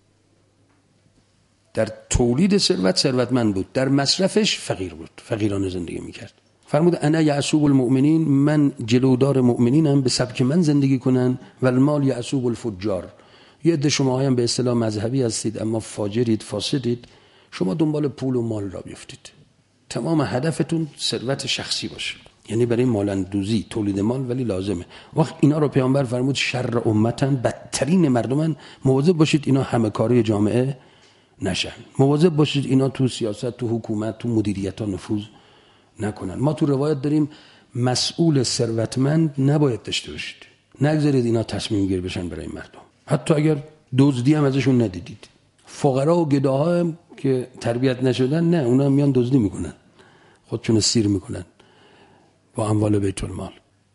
در تولید ثروت ثروتمند بود، در مصرفش فقیر بود، فقیرانه زندگی میکرد. فرمود انا یعصوب المؤمنین، من جلودار مؤمنینم، به سبک من زندگی کنن. و المال یعصوب الفجار، یه عده شما هم به اصطلاح مذهبی هستید اما فاجرید، فاسدید. شما دنبال پول و مال را بیفتید، تمام هدفتون ثروت شخصی باشه، یعنی برای مالندوزی، تولید مال، ولی لازمه. وقت اینا رو پیامبر فرمود شر امتن، بدترین مردمن، مواظب باشید اینا همه کاری جامعه نشن، مواظب باشید اینا تو سیاست، تو حکومت، تو مدیریت ها نفوذ نکنن. ما تو روایت داریم مسئول ثروتمند نباید داشته باشید، نگذارید اینا تصمیم گیر بشن برای مردم، حتی اگر دزدی هم ازشون ندیدید. فقرا و گداها هم که تربیت نشدن، نه، اونا میان دزدی میکنن، خودشون سیر میکنن با اموال بیت المال.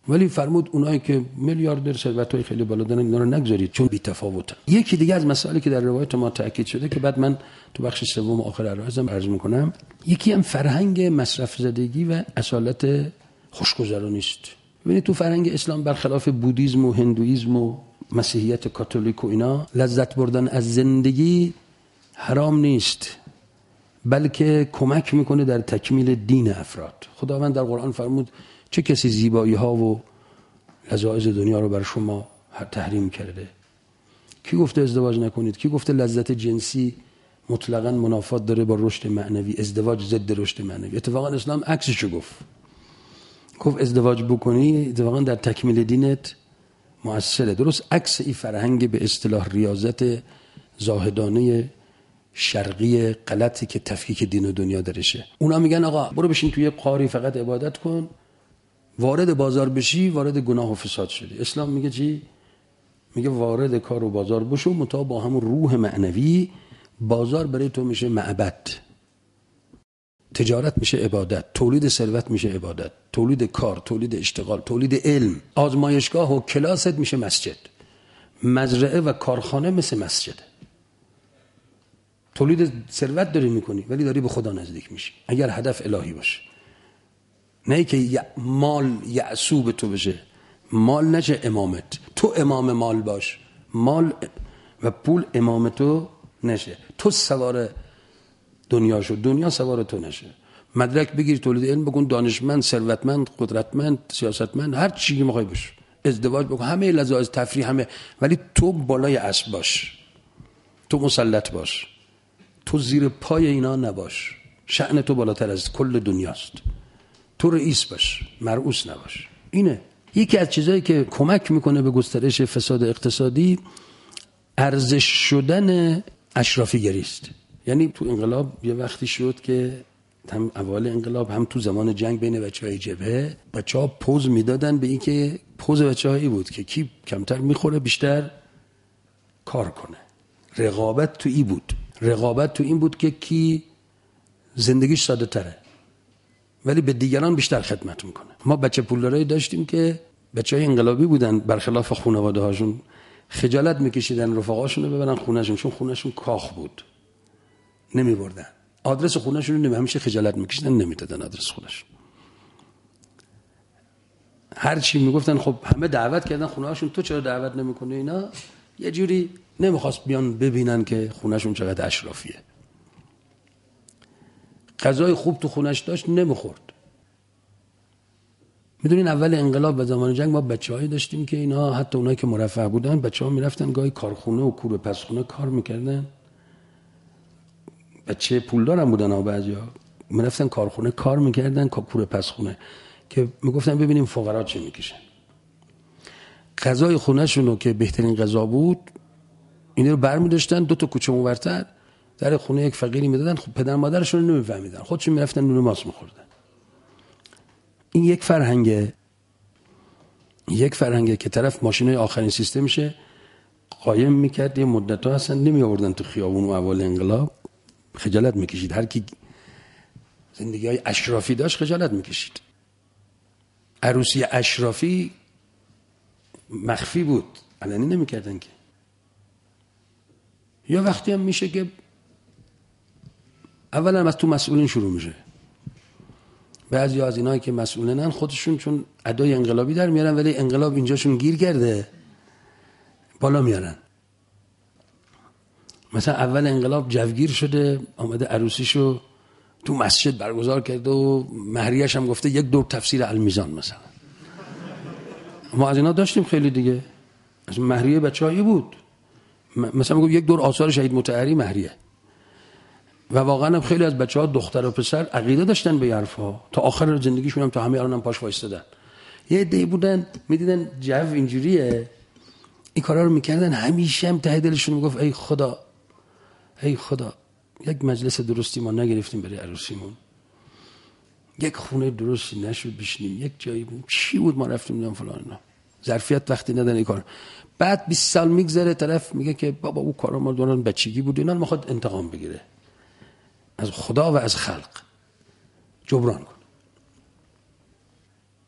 ولی فرمود اونایی که میلیاردر ثروتای خیلی بالا دارن اینا رو نگذارید چون بی‌تفاوتن. یکی دیگه از مسائلی که در روایت ما تاکید شده که بعد من تو بخش سوم آخر عرایزم عرض میکنم، یکی هم فرهنگ مصرف زدگی و اصالت خوشگذرانی است. ببینید تو فرهنگ اسلام برخلاف بودیسم و هندویسم و مسیحیت کاتولیک و اینا، لذت بردن از زندگی حرام نیست، بلکه کمک میکنه در تکمیل دین افراد. خداوند در قرآن فرمود چه کسی زیبایی ها و لذایذ دنیا رو بر شما تحریم کرده؟ کی گفته ازدواج نکنید؟ کی گفته لذت جنسی مطلقاً منافات داره با رشد معنوی؟ ازدواج ضد رشد معنوی. اتفاقا اسلام عکسشو گفت. گفت ازدواج بکنی اتفاقا در تکمیل دینت مؤثره. درست عکس این فرهنگ به اصطلاح ریاضت زاهدانه شرقی غلطی که تفکیک دین و دنیا درشه. اونا میگن آقا برو بشین توی قاری فقط عبادت کن، وارد بازار بشی وارد گناه و فساد شدی. اسلام میگه چی؟ میگه وارد کار و بازار بشو، متا با همون روح معنوی. بازار برای تو میشه معبد، تجارت میشه عبادت، تولید ثروت میشه عبادت، تولید کار، تولید اشتغال، تولید علم، آزمایشگاه و کلاست میشه مسجد، مزرعه و کارخانه مثل مسجد. تولید ثروت داری میکنی ولی داری به خدا نزدیک میشی اگر هدف الهی باشه، نه ای که مال یعصوب تو بشه، مال نشه امامت، تو امام مال باش، مال و پول امام تو نشه، تو سوار دنیا شو، دنیا سوار تو نشه. مدرک بگیر، تولید علم بکن، دانشمند، ثروتمند، قدرتمند، سیاستمند، هر چیزی میخوای بش، ازدواج بکن، همه لذایذ تفریح، همه، ولی تو بالای اسب باش، تو مسلط باش، تو زیر پای اینا نباش، شأن تو بالاتر از کل دنیاست، تو رئیس باش، مرئوس نباش. اینه یکی از چیزایی که کمک میکنه به گسترش فساد اقتصادی، ارزش شدن اشرافیگری است. یعنی تو انقلاب یه وقتی شد که هم اول انقلاب هم تو زمان جنگ بین بچهای جبهه، بچه‌ها پوز میدادن به این که پوز بچه‌هایی بود که کی کمتر میخوره بیشتر کار کنه. رقابت تو ای بود، رقابت تو این بود که کی زندگیش ساده تره ولی به دیگران بیشتر خدمت میکنه. ما بچه پولدارایی داشتیم که بچهای انقلابی بودن، برخلاف خانواده هاشون خجالت میکشیدن رفقاشون رو ببرن خونهشون، چون خونهشون کاخ بود، نمیبردن آدرس خونهشون رو، نمی همیشه خجالت میکشیدن نمیدادن آدرس خونهشون. هر چی میگفتن خب همه دعوت کردن خونهشون، تو چرا دعوت نمیکنی؟ اینا یه جوری نمیخواست بیان ببینن که خونهشون چقدر اشرافیه. غذای خوب تو خونش داشت نمیخورد. میدونین اول انقلاب و زمان جنگ ما بچه‌هایی داشتیم که اینا حتی اونایی که مرفه بودن، بچه‌ها میرفتن گاهی کارخونه و کوره پسخونه کار میکردن. بچه پولدار هم بودن ها، بعضیا میرفتن کارخونه کار میکردن، کوره پسخونه، که میگفتن ببینیم فقرا چه میکشن. غذای خونه‌شون که بهترین غذا بود اینا رو برمی‌داشتن دو تا کوچه اونورتر در خونه یک فقیری میدادن. خب پدر مادرشون نمیفهمیدن، خودشون میرفتن نون ماست میخوردن. این یک فرهنگه، یک فرهنگه که طرف ماشینای آخرین سیستمشه قایم میکرد، یه مدت‌ها اصلا نمی آوردن تو خیابون و اول انقلاب، خجالت میکشید. هر کی زندگی‌های اشرافی داشت خجالت میکشید. عروسی اشرافی مخفی بود، علنی نمیکردن که. یا وقتی هم میشه که اولا از تو مسئولین شروع میشه. بعضی از اینایی که مسئولینن خودشون چون ادای انقلابی در میارن ولی انقلاب اینجاشون گیر کرده بالا میارن. مثلا اول انقلاب جوگیر شده، آمده عروسیشو تو مسجد برگزار کرده و مهریه‌اش هم گفته یک دور تفسیر المیزان. مثلا ما از اینا داشتیم خیلی دیگه. از مهریه بچه‌ای بود، مثلا میگم یک دور آثار شهید مطهری مهریه. و واقعا خیلی از بچه‌ها دختر و پسر عقیده داشتن به حرفا تا آخر زندگیشون، هم تا همه الانم پاش وایستادن. یه عده‌ای بودن میدیدن جو اینجوریه این کارا رو میکردن، همیشه هم ته دلشون میگفت ای خدا ای خدا یک مجلس درستی ما نگرفتیم برای عروسیمون، یک خونه درستی نشد بشینیم، یک جایی بود چی بود ما رفتیم دیدم فلان اینا. ظرفیت وقتی ندن این کار. بعد بیست سال میگذره طرف میگه که بابا اون کارا ما دوران بچگی بود، اینا میخواد انتقام بگیره از خدا و از خلق، جبران کن.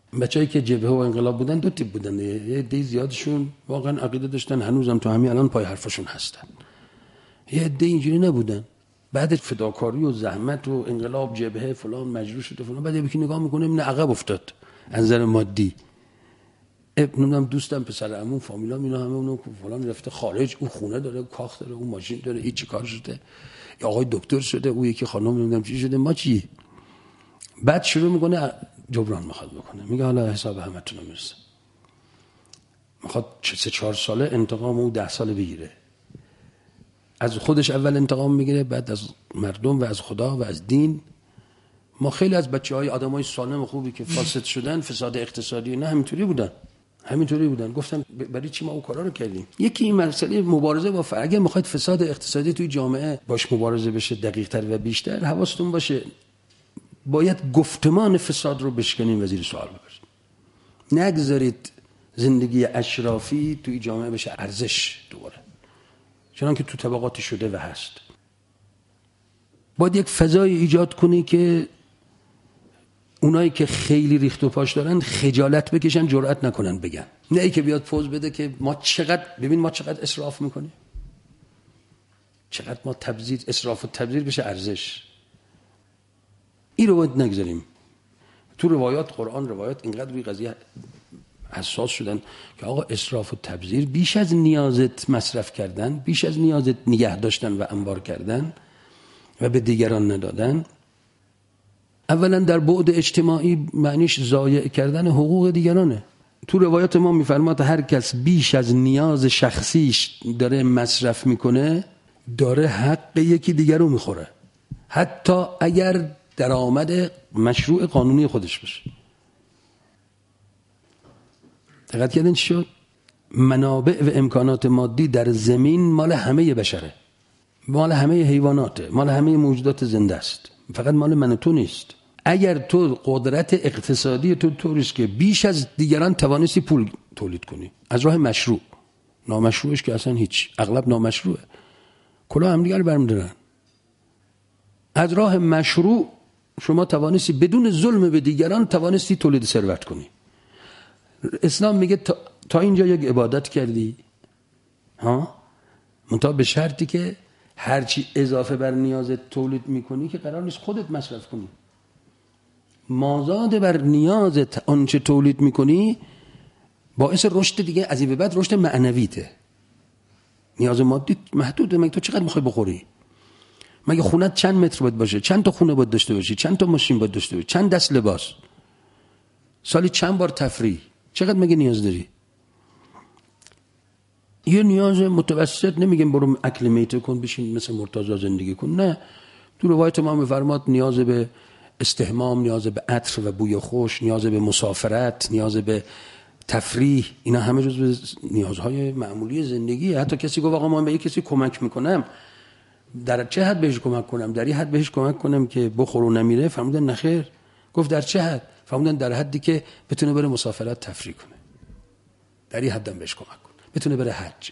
بچه‌ای که جبهه و انقلاب بودن دو تیپ بودن، یه عده زیادشون واقعا عقیده داشتن، هنوزم تو همین الان پای حرفشون هستن. یه عده اینجوری نبودن. بعد فداکاری و زحمت و انقلاب جبهه فلان مجروح شده فلان، بعد یکی نگاه میکنه نه عقب افتاد از نظر مادی. ابنم دوستم پسر عمو فامیلا اینا همه اونو فلان رفته خارج، او خونه داره، کاخ داره، اون ماشین داره، هیچ کار شده، یا آقای دکتر شده، او یکی خانم نمیدونم چی شده، ما چی؟ بعد شروع میکنه جبران میخواد بکنه، میگه حالا حساب همتون رو میرسه، میخواد سه چهار ساله انتقام او ده ساله بگیره. از خودش اول انتقام میگیره، بعد از مردم و از خدا و از دین. ما خیلی از بچهای آدمای سالم خوبی که فاسد شدن، فساد اقتصادی نه همینطوری بودن، همینطوری بودن، گفتن برای چی ما اون کارا رو کردیم. یکی این مسئله مبارزه با فرق. اگه میخواید فساد اقتصادی توی جامعه باش مبارزه بشه دقیق تر و بیشتر، حواستون باشه باید گفتمان فساد رو بشکنیم و زیر سوال ببرید. نگذارید زندگی اشرافی توی جامعه بشه ارزش دوباره، چون که تو طبقاتی شده و هست. باید یک فضای ایجاد کنی که اونایی که خیلی ریخت و پاش دارن خجالت بکشن، جرئت نکنن بگن. نه ای که بیاد پوز بده که ما چقدر، ببین ما چقدر اسراف میکنیم، چقدر ما تبذیر، اسراف و تبذیر بشه ارزش. این رو باید نگذاریم. تو روایات قرآن روایات اینقدر روی قضیه حساس شدن که آقا اسراف و تبذیر بیش از نیازت مصرف کردن، بیش از نیازت نگه داشتن و انبار کردن و به دیگران ندادن، اولا در بعد اجتماعی معنیش ضایع کردن حقوق دیگرانه. تو روایات ما میفرماد هر کس بیش از نیاز شخصیش داره مصرف میکنه داره حق یکی دیگر رو میخوره، حتی اگر درآمد مشروع قانونی خودش باشه. دقت کردین چی شد؟ منابع و امکانات مادی در زمین مال همه بشره، مال همه حیواناته، مال همه موجودات زنده است، فقط مال من و تو نیست. اگر تو قدرت اقتصادی تو طوریست که بیش از دیگران توانستی پول تولید کنی از راه مشروع، نامشروعش که اصلا هیچ، اغلب نامشروعه، کلا هم دیگر برمی‌دارن. از راه مشروع شما توانستی بدون ظلم به دیگران توانستی تولید ثروت کنی. اسلام میگه تا, تا اینجا یک عبادت کردی، ها، منتها به شرطی که هرچی اضافه بر نیازت تولید میکنی که قرار نیست خودت مصرف کنی. مازاد بر نیازت آنچه تولید میکنی باعث رشد دیگه، از این به بعد رشد معنویته. نیاز مادی محدوده. مگه تو چقدر میخوای بخوری؟ مگه خونت چند متر باید باشه؟ چند تا خونه باید داشته باشی؟ چند تا ماشین باید داشته باشی؟ چند دست لباس؟ سالی چند بار تفریح؟ چقدر مگه نیاز داری؟ یه نیاز متوسط، نمیگم برو اکلیمیت کن بشین مثل مرتضی زندگی کن، نه. تو روایت ما میفرماد نیاز به استحمام، نیاز به عطر و بوی خوش، نیاز به مسافرت، نیاز به تفریح، اینا همه جزو نیازهای معمولی زندگی. حتی کسی گفت آقا من به یک کسی کمک میکنم، در چه حد بهش کمک کنم؟ در این حد بهش کمک کنم که بخور و نمیره؟ فرمودن نخیر. گفت در چه حد؟ فرمودن در حدی که بتونه بره مسافرت تفریح کنه، در این حدم بهش کمک کن، بتونه بره حج،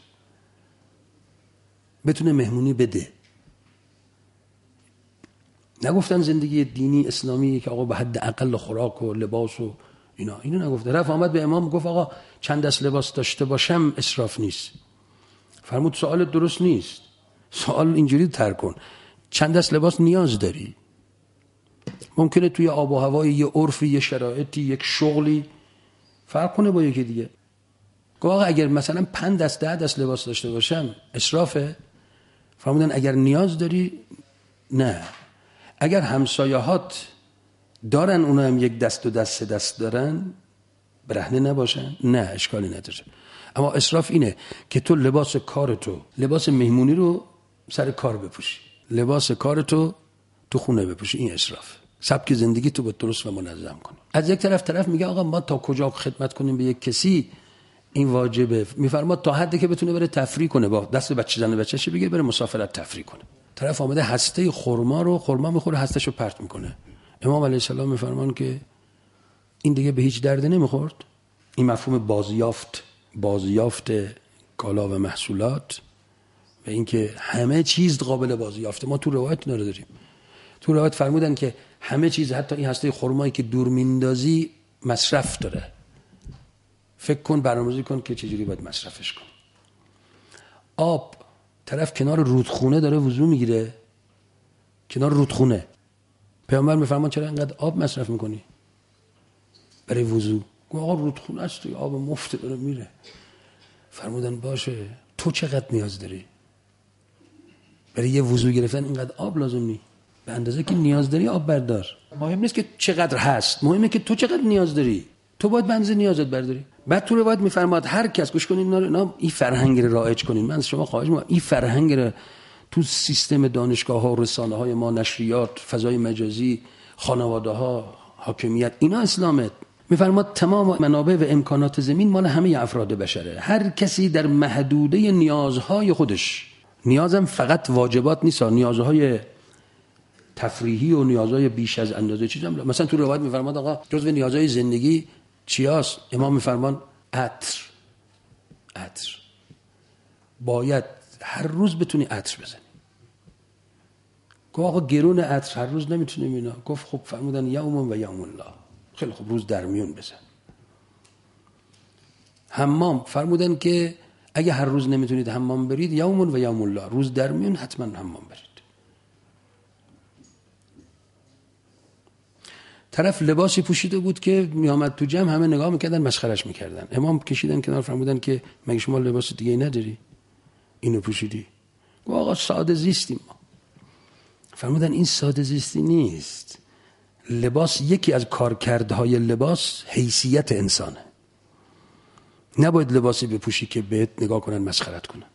بتونه مهمونی بده. نگفتن زندگی دینی اسلامی که آقا به حد اقل خوراک و لباس و اینا، اینو نگفته. رفت آمد به امام گفت آقا چند دست لباس داشته باشم اسراف نیست. فرمود سوال درست نیست، سوال اینجوری تر کن، چند دست لباس نیاز داری؟ ممکنه توی آب و هوای یه عرفی، یه شرایطی، یک شغلی فرق کنه با یکی دیگه. گفت آقا اگر مثلا پنج دست ده دست لباس داشته باشم اسرافه؟ فرمودن اگر نیاز داری نه. اگر همسایه‌هات دارن اونا هم یک دست و دست سه دست دارن برهنه نباشن، نه اشکالی نداره. اما اسراف اینه که تو لباس کارتو، لباس مهمونی رو سر کار بپوشی، لباس کارتو تو خونه بپوشی، این اسراف. سبک زندگی تو باید درست و منظم کنی. از یک طرف طرف میگه آقا ما تا کجا خدمت کنیم به یک کسی، این واجبه. میفرماد تا حدی که بتونه بره تفریح کنه، با دست بچه زن بچه‌ش بگه بره مسافرت تفریح کنه. طرف آمده هسته خرما رو خرما میخوره، هستهشو پرت میکنه. امام علیه السلام میفرمان که این دیگه به هیچ درد نمیخورد. این مفهوم بازیافت، بازیافت کالا و محصولات و اینکه همه چیز قابل بازیافته. ما تو روایت اینا رو داریم. تو روایت فرمودن که همه چیز، حتی این هسته خرمایی که دور میندازی مصرف داره. فکر کن، برنامه‌ریزی کن که چجوری باید مصرفش کن. آب، طرف کنار رودخونه داره وضو میگیره، کنار رودخونه. پیامبر میفرمان چرا اینقدر آب مصرف میکنی برای وضو؟ گفت آقا رودخونه است و آب مفت داره میره. فرمودن باشه، تو چقدر نیاز داری برای یه وضو گرفتن؟ اینقدر آب لازم نی، به اندازه که نیاز داری آب بردار. مهم نیست که چقدر هست، مهمه که تو چقدر نیاز داری. تو باید به اندازه نیازت برداری. بعد تو روایت میفرماد هر کس، گوش کنین اینا، این فرهنگ رو رایج کنین. من از شما خواهش می‌کنم این فرهنگ رو تو سیستم دانشگاه‌ها، رسانه‌های ما، نشریات، فضای مجازی، خانواده‌ها، حاکمیت، اینا اسلامت. میفرماد تمام منابع و امکانات زمین مال همه افراد بشره. هر کسی در محدوده نیازهای خودش، نیازم فقط واجبات نیست، نیازهای تفریحی و نیازهای بیش از اندازه چیزام. مثلا تو روایت میفرماد آقا جزو نیازهای زندگی چیاست؟ امام میفرمان عطر. عطر باید هر روز بتونی عطر بزنی. گفت آقا گرون عطر هر روز نمیتونیم اینا. گفت خب فرمودن یوم و یوم الله. خیلی خب روز در میون بزن. حمام فرمودن که اگه هر روز نمیتونید حمام برید، یوم و یوم الله، روز در میون حتما حمام برید. طرف لباسی پوشیده بود که میامد تو جمع، همه نگاه میکردن، مسخرش میکردن. امام کشیدن کنار، فرمودن که مگه شما لباس دیگه نداری؟ اینو پوشیدی؟ گفت آقا ساده زیستیم ما. فرمودن این ساده زیستی نیست. لباس یکی از کارکردهای لباس حیثیت انسانه. نباید لباسی بپوشی که بهت نگاه کنن، مسخرت کنن.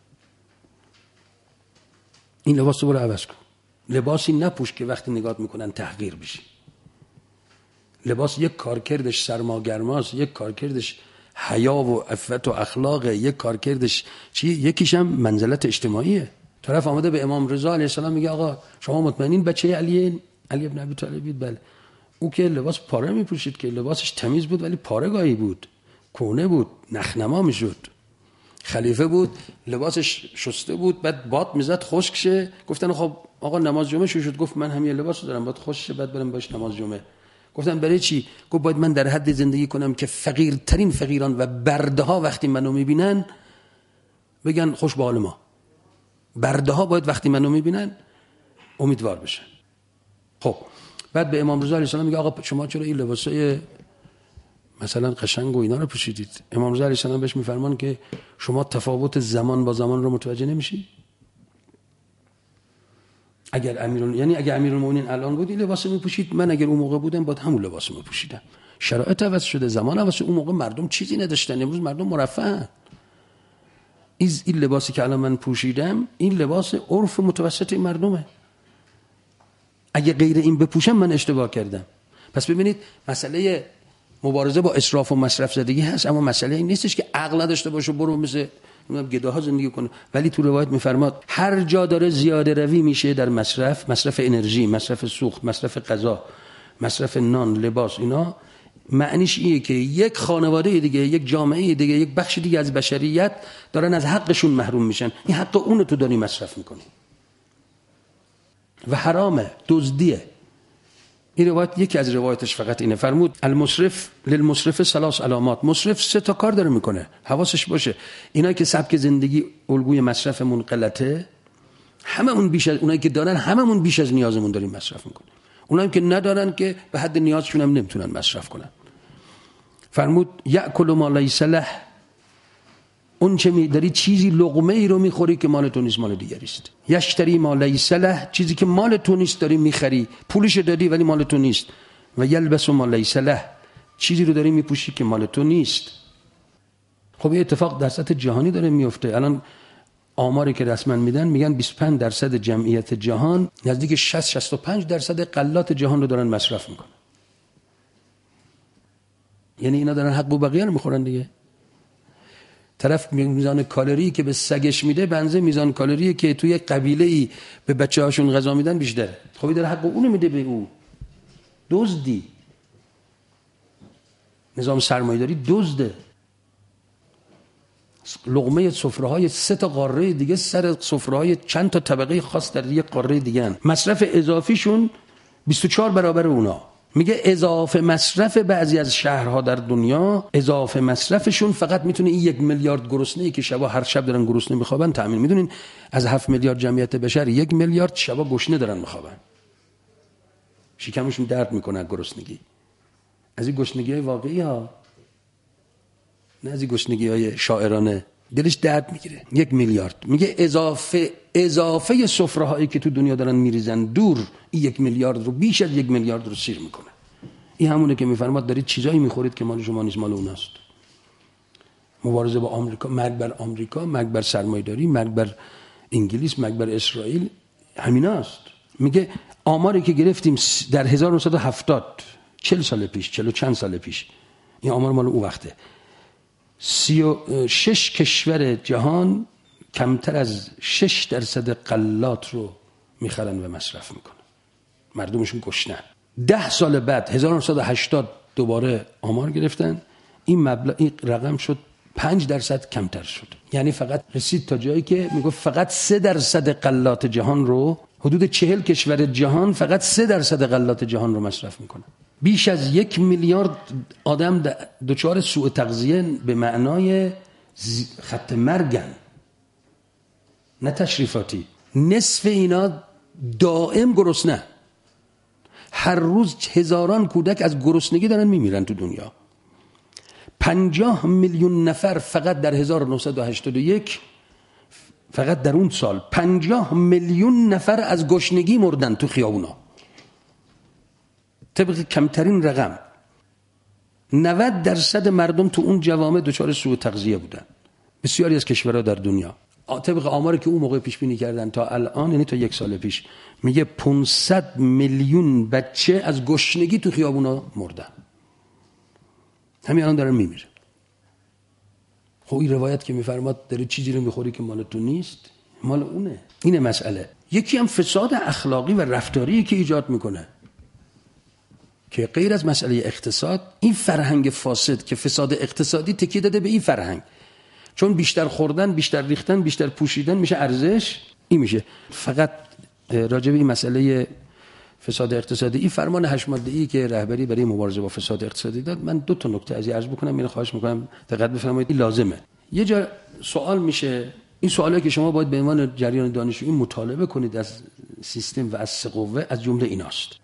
این لباس رو برو عوض کن. لباسی نپوش که وقتی نگاه میکنن تحقیر بشی. لباس یک کارکردش سرماگرماست، یک کارکردش حیا و عفت و اخلاق، یک کارکردش چی؟ یکیش هم منزلت اجتماعیه. طرف آمده به امام رضا علیه السلام میگه آقا شما مطمئنین بچه علی علی ابن ابی طالب؟ بله. او که لباس پاره میپوشید، که لباسش تمیز بود ولی پاره‌گاهی بود، کونه بود، نخنما میشد. خلیفه بود، لباسش شسته بود، بعد باد میزد خشک شه. گفتن خب آقا نماز جمعه شو شد. گفت من هم یه لباس دارم، بعد خشک شه، بعد برم باش نماز جمعه. گفتن برای چی؟ گفت باید من در حد زندگی کنم که فقیرترین فقیران و برده ها وقتی منو میبینن بگن خوش به حال ما. برده ها باید وقتی منو میبینن امیدوار بشن. خب بعد به امام رضا علیه السلام میگه آقا شما چرا این لباسای مثلا قشنگ و اینا رو پوشیدید؟ امام رضا علیه السلام بهش میفرمان که شما تفاوت زمان با زمان رو متوجه نمیشی؟ اگر امیر یعنی اگر امیرالمومنین الان بود این لباس میپوشید، من اگر اون موقع بودم باید همون لباس میپوشیدم. شرایط عوض شده، زمان عوض شده. اون موقع مردم چیزی نداشتن، امروز مردم مرفهن. این لباسی که الان من پوشیدم این لباس عرف متوسط مردمه. اگه غیر این بپوشم من اشتباه کردم. پس ببینید مسئله مبارزه با اسراف و مصرف زدگی هست، اما مسئله این نیستش که عقل نداشته باشه برو مثل گداها زندگی کنه. ولی تو روایت میفرماد هر جا داره زیاده روی میشه در مصرف، مصرف انرژی، مصرف سوخت، مصرف غذا، مصرف نان، لباس، اینا معنیش اینه که یک خانواده دیگه، یک جامعه دیگه، یک بخش دیگه از بشریت دارن از حقشون محروم میشن. این حق اونو تو داری مصرف میکنی و حرامه، دزدیه. این روایت یکی از روایتش فقط اینه. فرمود المصرف للمصرف ثلاث علامات. مصرف سه تا کار داره میکنه، حواسش باشه. اینا که سبک زندگی الگوی مصرفمون غلطه، هممون بیش از اونایی که دارن، هممون بیش از نیازمون داریم مصرف میکنیم. اونایی که ندارن که به حد نیازشون هم نمیتونن مصرف کنن. فرمود یاکل ما لیس له، اون چه می‌داری چیزی لقمه ای رو می‌خوری که مال تو نیست، مال دیگری است. یشتری ما لیس له، چیزی که مال تو نیست داری می‌خری، پولش دادی ولی مال تو نیست. و یلبس ما لیس له، چیزی رو داری می‌پوشی که مال تو نیست. خب این اتفاق در سطح جهانی داره میفته. الان آماری که رسما میدن میگن بیست و پنج درصد جمعیت جهان نزدیک شصت شصت و پنج درصد غلات جهان رو دارن مصرف میکنن. یعنی اینا دارن حق بقیه رو میخورن دیگه. طرف میزان کالری که به سگش میده بنزه میزان کالری که توی قبیله‌ای به بچه‌هاشون غذا میدن بیشتره. خب این داره حق اونو میده به او. دزدی. نظام سرمایه‌داری دزده. لقمه سفره‌های سه تا قاره دیگه سر سفره‌های چند تا طبقه خاص در یک قاره دیگه هن. مصرف اضافیشون بیست و چهار برابر اونا. میگه اضافه مصرف بعضی از شهرها در دنیا، اضافه مصرفشون فقط میتونه این یک میلیارد گرسنه‌ای که شبا هر شب دارن گرسنه میخوابن تامین. میدونین از هفت میلیارد جمعیت بشر یک میلیارد شبا گشنه دارن میخوابن، شکمشون درد میکنه گرسنگی. از این گشنگی‌های واقعی ها، نه از این گشنگی‌های شاعرانه. دلش درد میگیره. یک میلیارد. میگه اضافه اضافه سفره‌هایی که تو دنیا دارن میریزن دور، این یک میلیارد رو، بیش از یک میلیارد رو سیر میکنه. این همونه که میفرماد دارید چیزایی میخورید که مال شما نیست، مال اوناست. مبارزه با آمریکا، مرگ بر آمریکا، مرگ بر سرمایه‌داری، مرگ بر انگلیس، مرگ بر اسرائیل، همیناست. میگه آماری که گرفتیم در هزار و نهصد و هفتاد، چهل سال پیش، چهل و چند سال پیش، این آمار مال اون وقته، سی و شش کشور جهان کمتر از شش درصد غلات رو میخرن و مصرف میکنن. مردمشون گشنه. ده سال بعد هزار و نهصد و هشتاد دوباره آمار گرفتن، این مبلغ، این رقم شد پنج درصد کمتر شد. یعنی فقط رسید تا جایی که میگفت فقط سه درصد غلات جهان رو، حدود چهل کشور جهان فقط سه درصد غلات جهان رو مصرف میکنن. بیش از یک میلیارد آدم دچار سوء تغذیه به معنای خط مرگن، نه تشریفاتی. نصف اینا دائم گرسنه، هر روز هزاران کودک از گرسنگی دارن میمیرن تو دنیا. پنجاه میلیون نفر فقط در هزار و نهصد و هشتاد و یک، فقط در اون سال پنجاه میلیون نفر از گشنگی مردن تو خیابونا. طبق کمترین رقم نود درصد مردم تو اون جوامع دچار سوء تغذیه بودن. بسیاری از کشورها در دنیا طبق آماری که اون موقع پیش بینی کردن تا الان، یعنی تا یک سال پیش، میگه پانصد میلیون بچه از گشنگی تو خیابونا مردن. همین الان دارن میمیره. خب این روایت که میفرماد داری چیزی رو میخوری که مال تو نیست، مال اونه. اینه مسئله. یکی هم فساد اخلاقی و رفتاری که ایجاد میکنه که غیر از مسئله اقتصاد، این فرهنگ فاسد که فساد اقتصادی تکیه داده به این فرهنگ، چون بیشتر خوردن، بیشتر ریختن، بیشتر پوشیدن میشه ارزش. این میشه فقط راجع به این مسئله فساد اقتصادی. این فرمان هشت ماده‌ای که رهبری برای مبارزه با فساد اقتصادی داد، من دو تا نکته از این عرض بکنم، اینو خواهش میکنم دقت بفرمایید، این لازمه. یه جا سوال میشه، این سوالی که شما باید به عنوان جریان دانشجویی مطالبه کنید از سیستم و از سه قوه، از جمله ایناست.